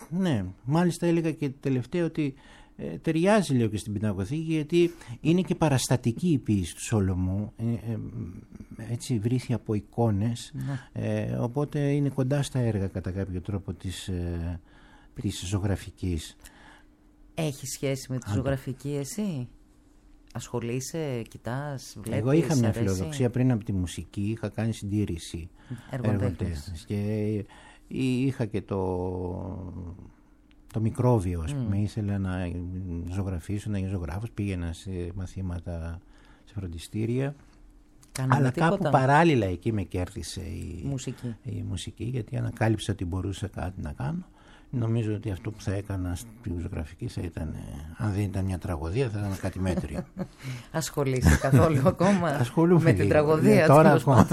ναι, μάλιστα έλεγα και τελευταία ότι ε, ταιριάζει λίγο και στην Πινακοθήκη, γιατί είναι και παραστατική η ποίηση του Σολομού, ε, ε, έτσι βρήθη από εικόνες, ναι. ε, οπότε είναι κοντά στα έργα κατά κάποιο τρόπο της, ε, της ζωγραφικής. Έχει σχέση με τη Άντε. ζωγραφική εσύ? Ασχολείσαι, κοιτάς, βλέπεις? Εγώ είχα μια αρέσει? φιλοδοξία πριν από τη μουσική, είχα κάνει συντήρηση εργοτέχνης και είχα και το, το μικρόβιο, ας πούμε. Mm. Ήθελα να ζωγραφίσω, να γίνω ζωγράφος, πήγαινα σε μαθήματα σε φροντιστήρια. Κάναμε αλλά τίποτα. Κάπου παράλληλα εκεί με κέρδισε η μουσική. η μουσική, γιατί ανακάλυψα ότι μπορούσα κάτι να κάνω. Νομίζω ότι αυτό που θα έκανα στη ζωγραφική θα ήταν, αν δεν ήταν μια τραγωδία, θα ήταν κάτι μέτριο. Ασχολείσαι καθόλου ακόμα Ασχολούμαι με λίγο. την τραγωδία? Τώρα ακόμα.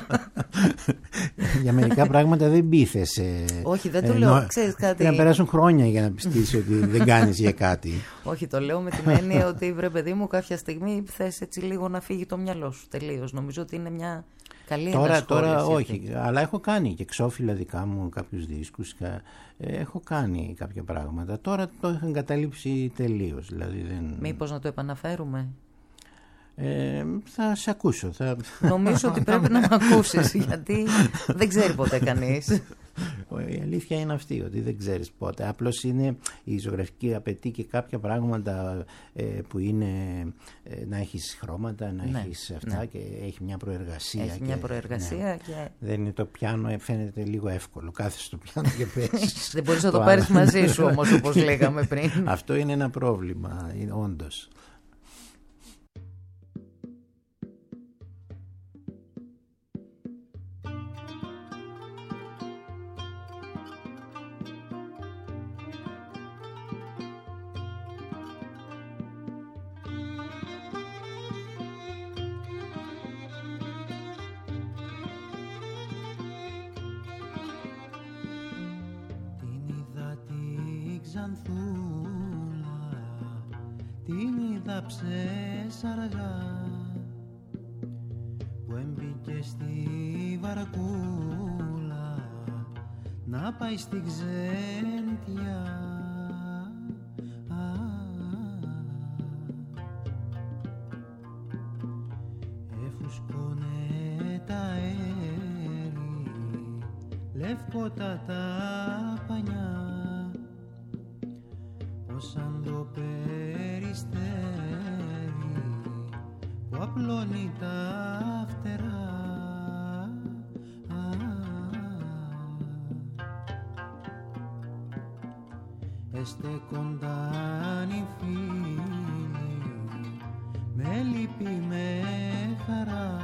Για μερικά πράγματα δεν πείθεσαι. Όχι, δεν το ε, λέω. Ξέρεις κάτι. Πρέπει να περάσουν χρόνια για να πιστείς ότι δεν κάνεις για κάτι. Όχι, το λέω με την έννοια ότι, βρε παιδί μου, κάποια στιγμή θες έτσι λίγο να φύγει το μυαλό σου τελείως. Νομίζω ότι είναι μια καλή τώρα, τώρα όχι, αυτή. Αλλά έχω κάνει και εξώφυλλα δικά μου κάποιους δίσκους, έχω κάνει κάποια πράγματα. Τώρα το έχω εγκαταλείψει τελείως. Δηλαδή δεν... Μήπως να το επαναφέρουμε? Ε, θα σε ακούσω. Θα... Νομίζω ότι πρέπει να με ακούσεις, γιατί δεν ξέρει ποτέ κανείς. Η αλήθεια είναι αυτή, ότι δεν ξέρεις πότε. Απλώς είναι η ζωγραφική απαιτεί και κάποια πράγματα ε, που είναι ε, να έχεις χρώματα, να ναι, έχεις αυτά, ναι. Και έχει μια προεργασία. Έχει και, μια προεργασία ναι. και... Δεν είναι το πιάνο, φαίνεται λίγο εύκολο. Κάθεσαι στο πιάνο και παίζεις. Δεν μπορείς να το, το πάρεις μαζί σου όμως, όπως λέγαμε πριν. Αυτό είναι ένα πρόβλημα, όντως. Την είδα ψέσαργα που έμπηκε στη βαρκούλα να πάει στη Ξέντια. Εφουσκώνε τα έρη, λευκότα τα πανιά, πως αν το περιστέρι που απλώνει τα φτερά. Εστεκοντάν οι φίλοι με λύπη με χαρά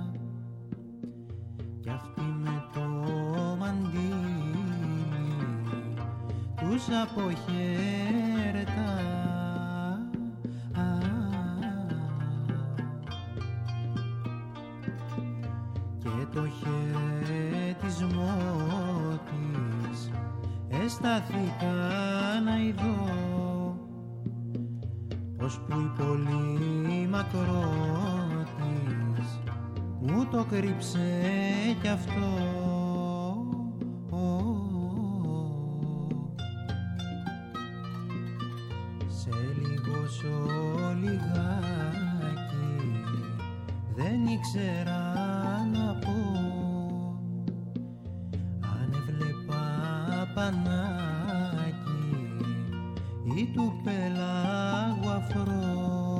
κι αυτοί με το μαντίλι τους αποχαιρετά. Και το χαιρετισμό της εστάθηκα να ειδώ ως που η πολύ μακρότης μου το κρύψε κι αυτό. Σε λίγο σο λιγάκι δεν ήξερα να πω αν έβλεπα πανάκι ή του πελάγου αφρό.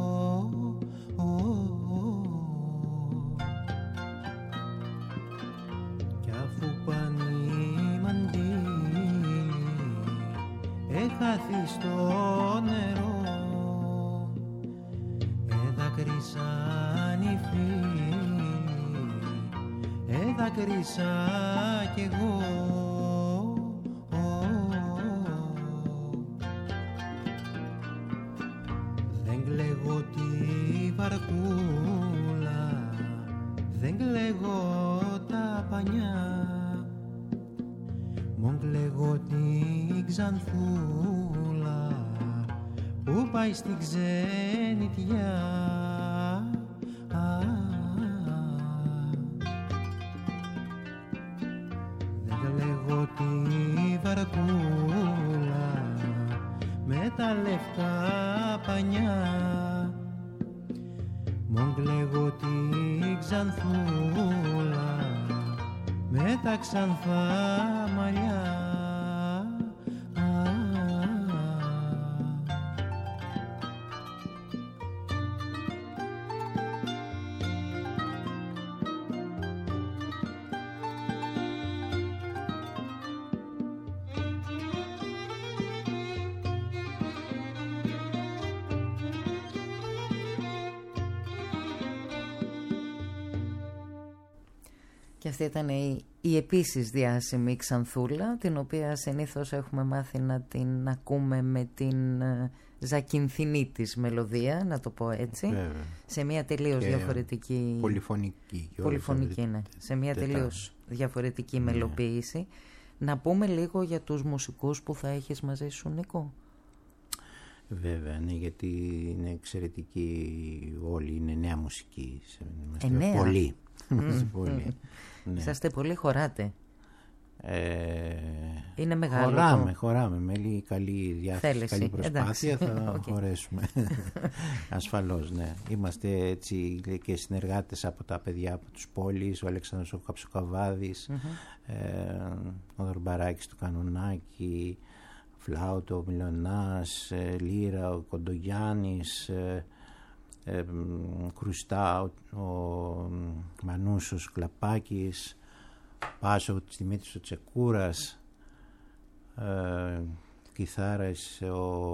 Κι αφού πανί μαντίλι έχαθει στο νερό, έδακρυσαν οι φίλοι, έδακρυσα κι εγώ. Δεν κλαίγω τη βαρκούλα, δεν κλαίγω τα πανιά, μον κλαίγω την Ξανθούλα που πάει στην ξενιτιά. Δεν κλαίγω τη βαρκούλα, τα λευκά πανιά. Μον κλαίγω τη ξανθούλα με τα ξανθά μαλλιά. Και αυτή ήταν η, η επίσης διάσημη Ξανθούλα, την οποία συνήθως έχουμε μάθει να την ακούμε με την uh, ζακυνθινή της μελωδία, να το πω έτσι. Βέβαια. Σε μια τελείως και διαφορετική... Πολυφωνική. Πολυφωνική, ναι. Σε μια τετά. τελείως διαφορετική ναι. μελοποίηση. Να πούμε λίγο για τους μουσικούς που θα έχεις μαζί σου, Νίκο. Βέβαια, ναι, γιατί είναι εξαιρετικοί όλοι, είναι νέα μουσική. Ε, νέα. Πολύ. Mm. πολύ. Ναι. Είσαστε πολύ, χωράτε. Ε, είναι μεγάλο. Χωράμε, χωράμε. Με λίγη καλή διάθεση, καλή προσπάθεια εντάξει. θα okay. χωρέσουμε. Ασφαλώς, ναι. Είμαστε έτσι και συνεργάτες από τα παιδιά από τους πόλεις, ο Αλέξανδρος ο Καψοκαβάδης, mm-hmm. ε, ο Δορμπαράκης του Κανονάκη, Φλάουτο, ο Μιλωνάς, ε, Λύρα, ο Κοντογιάννης, ε, ε, Κρουστά, ο, ο Μανούσος Κλαπάκης, Πάσο ο Δημήτρης ο Τσεκούρας, ε, κιθάρες ο,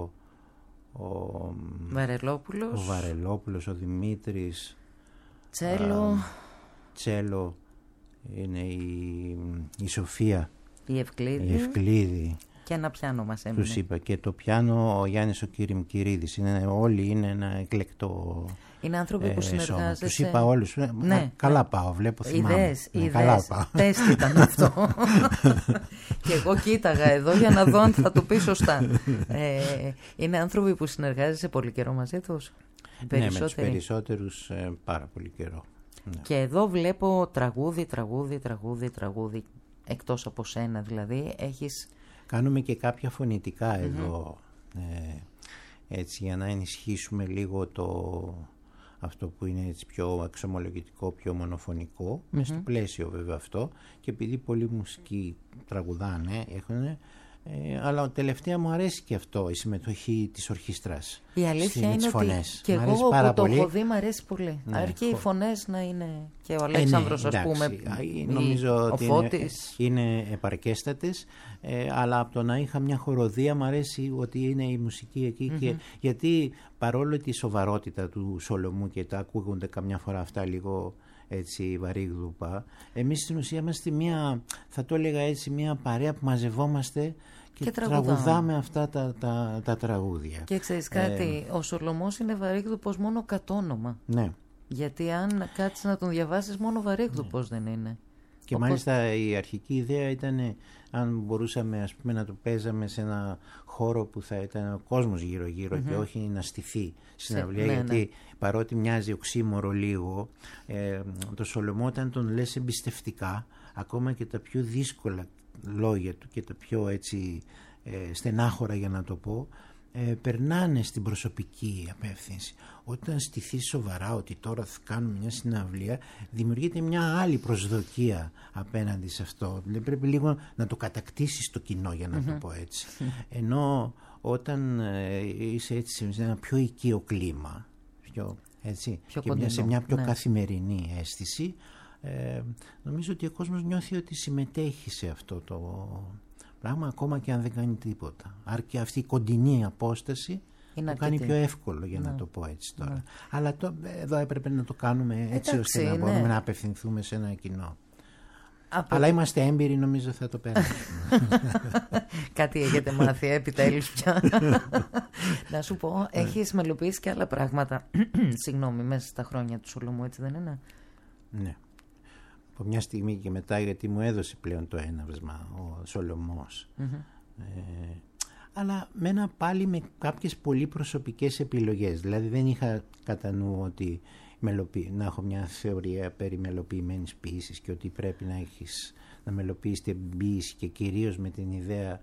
ο Βαρελόπουλος, ο Βαρελόπουλος, ο Δημήτρης, τσέλο, ε, τσέλο είναι η, η Σοφία, η Ευκλήδη, η Ευκλήδη. Και ένα πιάνο μας έμεινε. Τους είπα. Και το πιάνο ο Γιάννης ο Κυριμκυρίδης. Είναι, όλοι είναι ένα εκλεκτό. Είναι άνθρωποι που συνεργάζεσαι. Τους είπα όλους. Ναι, καλά ναι. πάω, βλέπω, θυμάμαι. Ιδέες, ναι, ιδέες. Καλά πάω. Τεστ ήταν αυτό. Και εγώ κοίταγα εδώ για να δω αν θα το πει σωστά. Ε, είναι άνθρωποι που συνεργάζεσαι πολύ καιρό μαζί τους. Ναι, με τους περισσότερους ε, πάρα πολύ καιρό. Ναι. Και εδώ βλέπω τραγούδι, τραγούδι, τραγούδι, τραγούδι. Εκτός από σένα δηλαδή, έχεις... Κάνουμε και κάποια φωνητικά mm-hmm. εδώ, ε, έτσι για να ενισχύσουμε λίγο το, αυτό που είναι έτσι πιο εξομολογητικό, πιο μονοφωνικό, mm-hmm. μες στο πλαίσιο βέβαια αυτό, και επειδή πολλοί μουσικοί τραγουδάνε, έχουν, ε, αλλά τελευταία μου αρέσει και αυτό, η συμμετοχή της ορχήστρας. Η αλήθεια είναι ότι και εγώ που το πολύ. έχω δει μου αρέσει πολύ. Ναι, Αρκεί χω... οι φωνές να είναι και ο Αλέξανδρος ε, ναι, ας πούμε, νομίζω ο ότι Φώτης. Είναι, είναι επαρκέστατες, ε, αλλά από το να είχα μια χοροδία μου αρέσει ότι είναι η μουσική εκεί mm-hmm. και, γιατί παρόλο τη σοβαρότητα του Σολομού και τα ακούγονται καμιά φορά αυτά λίγο έτσι βαρύγδουπα, εμείς στην ουσία είμαστε μια, θα το έλεγα έτσι, μια παρέα που μαζευόμαστε και, και τραγουδάμε αυτά τα, τα, τα τραγούδια. Και ξέρεις κάτι, ε, ο Σολομός είναι βαρύγδουπος μόνο κατ' όνομα. Ναι. Γιατί αν κάτσεις να τον διαβάσεις μόνο βαρύγδουπος ναι. δεν είναι. Και Οπότε... μάλιστα η αρχική ιδέα ήταν αν μπορούσαμε ας πούμε να το παίζαμε σε ένα χώρο που θα ήταν ο κόσμος γύρω γύρω mm-hmm. και όχι να στηθεί συναυλία, ναι, γιατί ναι. παρότι μοιάζει οξύμορο λίγο, ε, το Σολομό όταν τον λες εμπιστευτικά, ακόμα και τα πιο δύσκολα λόγια του και τα πιο έτσι ε, στενάχωρα για να το πω, ε, περνάνε στην προσωπική απεύθυνση. Όταν στηθεί σοβαρά ότι τώρα θα κάνουμε μια συναυλία, δημιουργείται μια άλλη προσδοκία απέναντι σε αυτό. Δηλαδή πρέπει λίγο να το κατακτήσεις το κοινό, για να mm-hmm. το πω έτσι. Ενώ όταν ε, είσαι έτσι σε ένα πιο οικείο κλίμα, πιο, έτσι, πιο και μια, σε μια πιο ναι. καθημερινή αίσθηση, ε, νομίζω ότι ο κόσμος νιώθει ότι συμμετέχει σε αυτό το πράγμα, ακόμα και αν δεν κάνει τίποτα. Αρκεί αυτή η κοντινή απόσταση είναι το κάνει πιο εύκολο, για να, να το πω έτσι τώρα. Να. Αλλά το, εδώ έπρεπε να το κάνουμε έτσι, εντάξει, ώστε να ναι. μπορούμε να απευθυνθούμε σε ένα κοινό. Από... Αλλά είμαστε έμπειροι, νομίζω θα το παίρνουμε. Κάτι έχετε μάθει επιτέλους πια. Να σου πω, έχεις μελοποιήσει και άλλα πράγματα. Συγγνώμη, μέσα στα χρόνια του Σολομού, έτσι δεν είναι? Ναι. Από μια στιγμή και μετά, γιατί μου έδωσε πλέον το έναυσμα ο Σολομός. Mm-hmm. Ε, αλλά μένα πάλι με κάποιες πολύ προσωπικές επιλογές. Δηλαδή δεν είχα κατά νου ότι μελοποιη, να έχω μια θεωρία περί μελοποιημένης ποίησης και ότι πρέπει να έχεις να μελοποιείς την ποίηση, και κυρίως με την ιδέα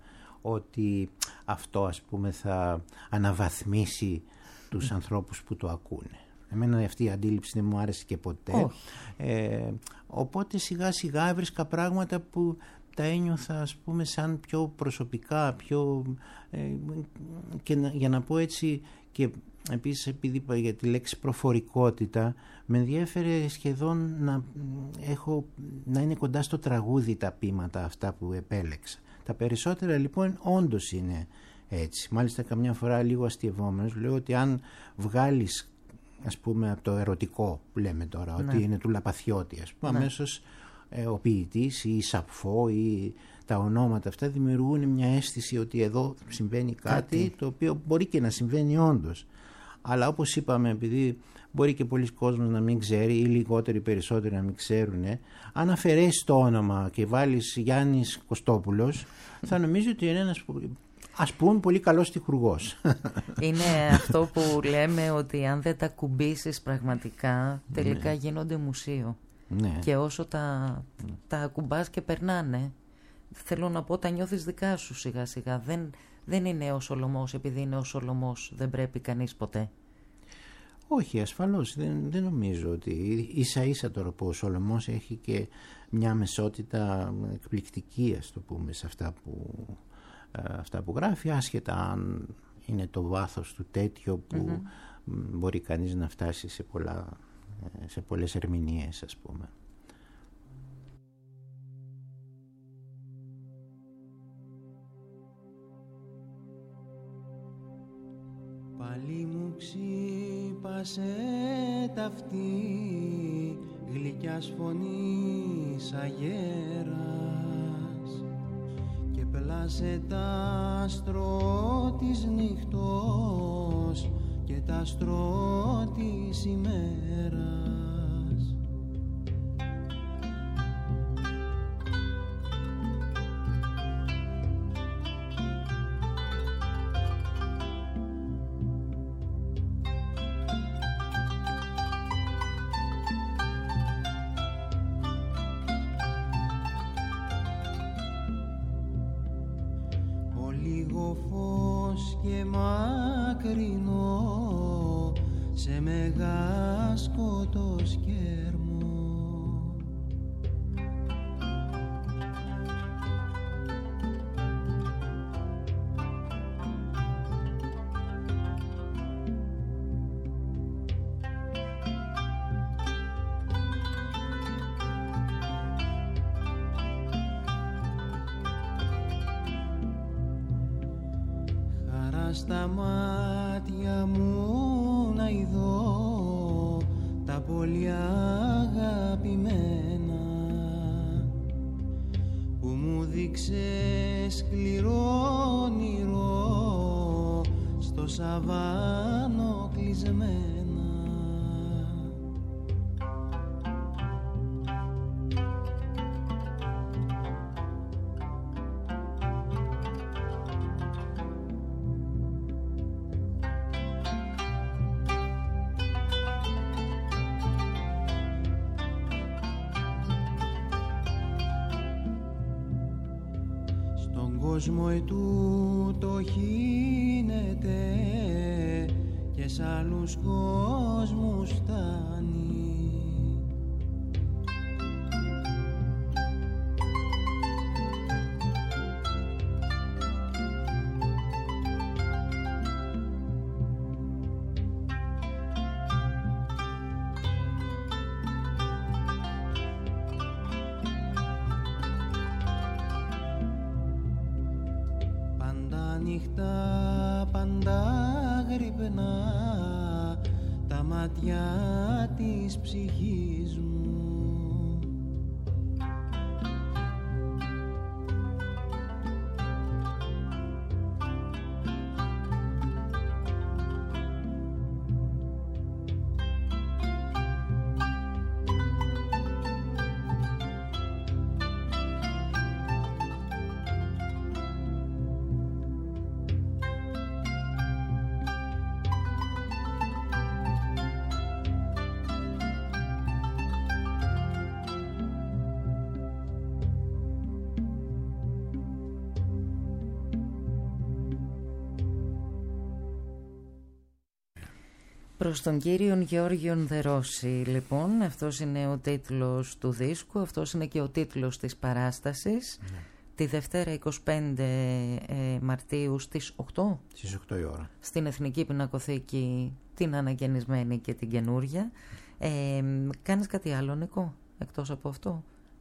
ότι αυτό ας πούμε θα αναβαθμίσει τους ανθρώπους που το ακούνε. Εμένα αυτή η αντίληψη δεν μου άρεσε και ποτέ. Ε, οπότε σιγά σιγά έβρισκα πράγματα που τα ένιωθα ας πούμε σαν πιο προσωπικά, πιο, ε, και να, για να πω έτσι, και επίσης επειδή είπα για τη λέξη προφορικότητα, με ενδιέφερε σχεδόν να, έχω, να είναι κοντά στο τραγούδι τα ποίηματα αυτά που επέλεξα. Τα περισσότερα λοιπόν όντως είναι έτσι. Μάλιστα καμιά φορά λίγο αστειευόμενος λέω ότι αν βγάλεις ας πούμε από το ερωτικό που λέμε τώρα, ναι, ότι είναι του Λαπαθιώτη ας πούμε, ναι, αμέσως ε, ο ποιητής ή η Σαπφό ή τα ονόματα αυτά δημιουργούν μια αίσθηση ότι εδώ συμβαίνει κάτι, κάτι το οποίο μπορεί και να συμβαίνει όντως. Αλλά όπως είπαμε, επειδή μπορεί και πολλοί κόσμος να μην ξέρει ή λιγότεροι περισσότεροι να μην ξέρουν, αν αφαιρέσεις το όνομα και βάλεις Γιάννης Κωστόπουλος, θα νομίζω ότι είναι ένας, ας πούμε, πολύ καλός τυχουργός. Είναι αυτό που λέμε ότι αν δεν τα κουμπίσεις πραγματικά, τελικά ναι, γίνονται μουσείο. Ναι. Και όσο τα, τα ακουμπάς και περνάνε, θέλω να πω, τα νιώθεις δικά σου σιγά σιγά. Δεν, δεν είναι ο Σολωμός επειδή είναι ο Σολωμός, δεν πρέπει κανείς ποτέ. Όχι, ασφαλώς, δεν, δεν νομίζω ότι ίσα ίσα τώρα που ο Σολωμός έχει και μια μεσότητα εκπληκτική, ας το πούμε, σε αυτά που, αυτά που γράφει, άσχετα αν είναι το βάθος του τέτοιο που mm-hmm. μπορεί κανείς να φτάσει σε, πολλά, σε πολλές ερμηνείες, ας πούμε. Πάλι μου ξύπασε ταυτή γλυκιάς φωνής αγέρας και πελάσε τ' άστρο της νύχτος και τ' άστρο της ημέρας. Σε μεγά σκότος κέρμο χαρά στα μάτια μου να ειδώ τα πολύ αγαπημένα που μου δείξε σκληρό όνειρο στο σαβάνο κλεισμένα. Κόσμο ετούτο χύνεται και σ' άλλους κόσμους φτάνει. Νύχτα πάντα γρυπνά τα μάτια της ψυχής μου. Προς τον κύριον Γεώργιον Δερόση, λοιπόν, αυτός είναι ο τίτλος του δίσκου, αυτός είναι και ο τίτλος της παράστασης. Ναι. Τη Δευτέρα εικοστή πέμπτη Μαρτίου στις οκτώ. Στις οκτώ η ώρα. Στην Εθνική Πινακοθήκη, την αναγεννισμένη και την καινούρια. Ε, κάνεις κάτι άλλο, Νικό, εκτός από αυτό?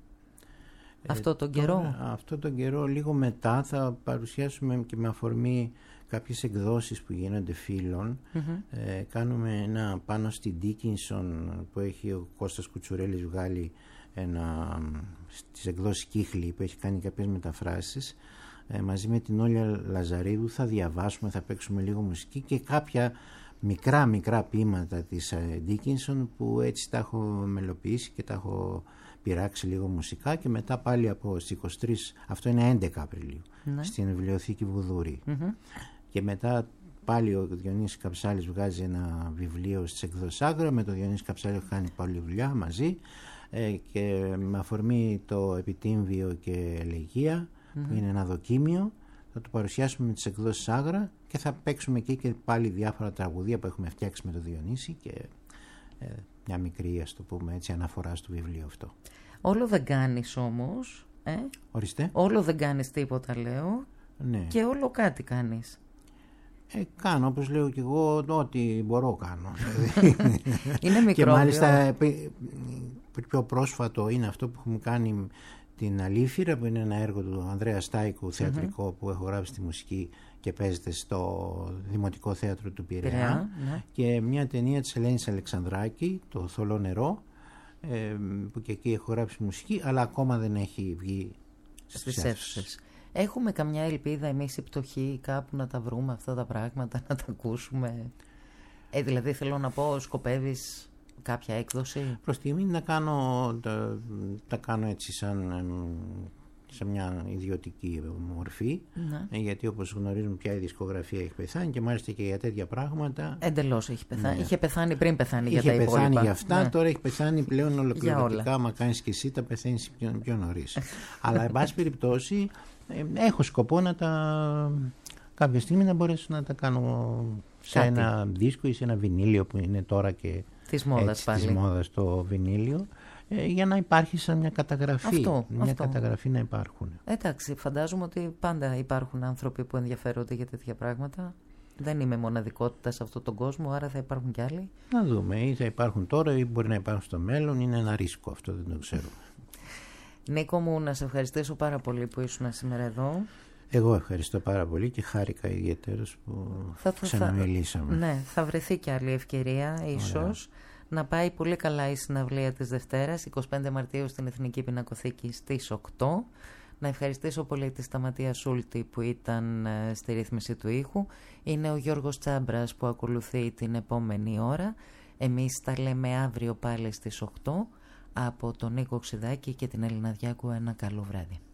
Ε, αυτό τον καιρό. Τώρα, αυτό τον καιρό, λίγο μετά θα παρουσιάσουμε και με αφορμή κάποιες εκδόσεις που γίνονται φίλων. Mm-hmm. Ε, κάνουμε ένα πάνω στην Dickinson που έχει ο Κώστας Κουτσουρέλης βγάλει ένα, στις εκδόσεις Κύχλη, που έχει κάνει κάποιες μεταφράσεις. Ε, μαζί με την Όλια Λαζαρίδου θα διαβάσουμε, θα παίξουμε λίγο μουσική και κάποια μικρά μικρά ποίηματα της Dickinson που έτσι τα έχω μελοποιήσει και τα έχω πειράξει λίγο μουσικά, και μετά πάλι από στις είκοσι τρεις, αυτό είναι έντεκα Απριλίου, ναι, στην Βιβλιοθήκη Βουδούρη. Mm-hmm. Και μετά πάλι ο Διονύσης Καψάλης βγάζει ένα βιβλίο στις εκδόσεις Άγρα. Με τον Διονύση Καψάλη έχω κάνει πολλή δουλειά μαζί, ε, και με αφορμή το Επιτύμβιο και Ελεγία, mm-hmm, που είναι ένα δοκίμιο, θα το παρουσιάσουμε με τις εκδόσεις Άγρα και θα παίξουμε εκεί και πάλι διάφορα τραγουδία που έχουμε φτιάξει με τον Διονύση και ε, μια μικρή, ας το πούμε έτσι, αναφορά στο βιβλίο αυτό. Όλο δεν κάνεις όμως, ε? Ορίστε. Όλο δεν κάνεις τίποτα, λέω. Ναι. Και όλο κάτι κάνεις. Ε, κάνω, όπως λέω και εγώ, ό,τι μπορώ κάνω. Είναι μικρό. Και μάλιστα πιο πρόσφατο είναι αυτό που έχουμε κάνει την Αλήφυρα, που είναι ένα έργο του Ανδρέα Στάικου, θεατρικό, mm-hmm, που έχω γράψει τη μουσική και παίζεται στο Δημοτικό Θέατρο του Πειραιά. Πειραιά, ναι. Και μια ταινία της Ελένης Αλεξανδράκη, το Θολό Νερό, ε, που και εκεί έχω γράψει μουσική, αλλά ακόμα δεν έχει βγει στις αίθουσες. Έχουμε καμιά ελπίδα εμείς οι πτωχοί κάπου να τα βρούμε αυτά τα πράγματα, να τα ακούσουμε? Ε, δηλαδή θέλω να πω, σκοπεύεις κάποια έκδοση? Προς στιγμή να κάνω, τα, τα κάνω έτσι σαν, σε μια ιδιωτική μορφή, ναι, γιατί όπως γνωρίζουμε πια η δισκογραφία έχει πεθάνει, και μάλιστα και για τέτοια πράγματα. Εντελώς έχει πεθάνει. Ναι. Είχε πεθάνει πριν πεθάνει Είχε για τα υπόλοιπα. Είχε πεθάνει για αυτά, ναι, τώρα έχει πεθάνει πλέον ολοκληρωτικά. Μα κάνεις και εσύ, τα πεθαίνεις πιο, πιο νωρίς. Αλλά εν πάση περιπτώσει ε, έχω σκοπό να τα κάποια στιγμή να μπορέσω να τα κάνω σε κάτι, ένα δίσκο ή σε ένα βινίλιο που είναι τώρα και της μόδας, πάλι. Της μόδας το βινίλιο, ε, για να υπάρχει σαν μια καταγραφή. Αυτό, μια αυτό. καταγραφή να υπάρχουν. Εντάξει, φαντάζομαι ότι πάντα υπάρχουν άνθρωποι που ενδιαφέρονται για τέτοια πράγματα. Δεν είμαι μοναδικότητα σε αυτόν τον κόσμο, άρα θα υπάρχουν κι άλλοι. Να δούμε, ή θα υπάρχουν τώρα ή μπορεί να υπάρχουν στο μέλλον. Είναι ένα ρίσκο αυτό, δεν το ξέρω. Νίκο μου, να σε ευχαριστήσω πάρα πολύ που ήσουν σήμερα εδώ. Εγώ ευχαριστώ πάρα πολύ και χάρηκα ιδιαίτερως που θα, θα, ξαναμιλήσαμε. Ναι, θα βρεθεί και άλλη ευκαιρία ίσως. Ωραία. Να πάει πολύ καλά η συναυλία της Δευτέρας, εικοστή πέμπτη Μαρτίου στην Εθνική Πινακοθήκη στις οκτώ. Να ευχαριστήσω πολύ τη Σταματία Σούλτη που ήταν στη ρύθμιση του ήχου. Είναι ο Γιώργος Τσάμπρας που ακολουθεί την επόμενη ώρα. Εμείς τα λέμε αύριο πάλι στις οκτώ. Από τον Νίκο Ξηδάκη και την Έλληνα Διάκου ένα καλό βράδυ.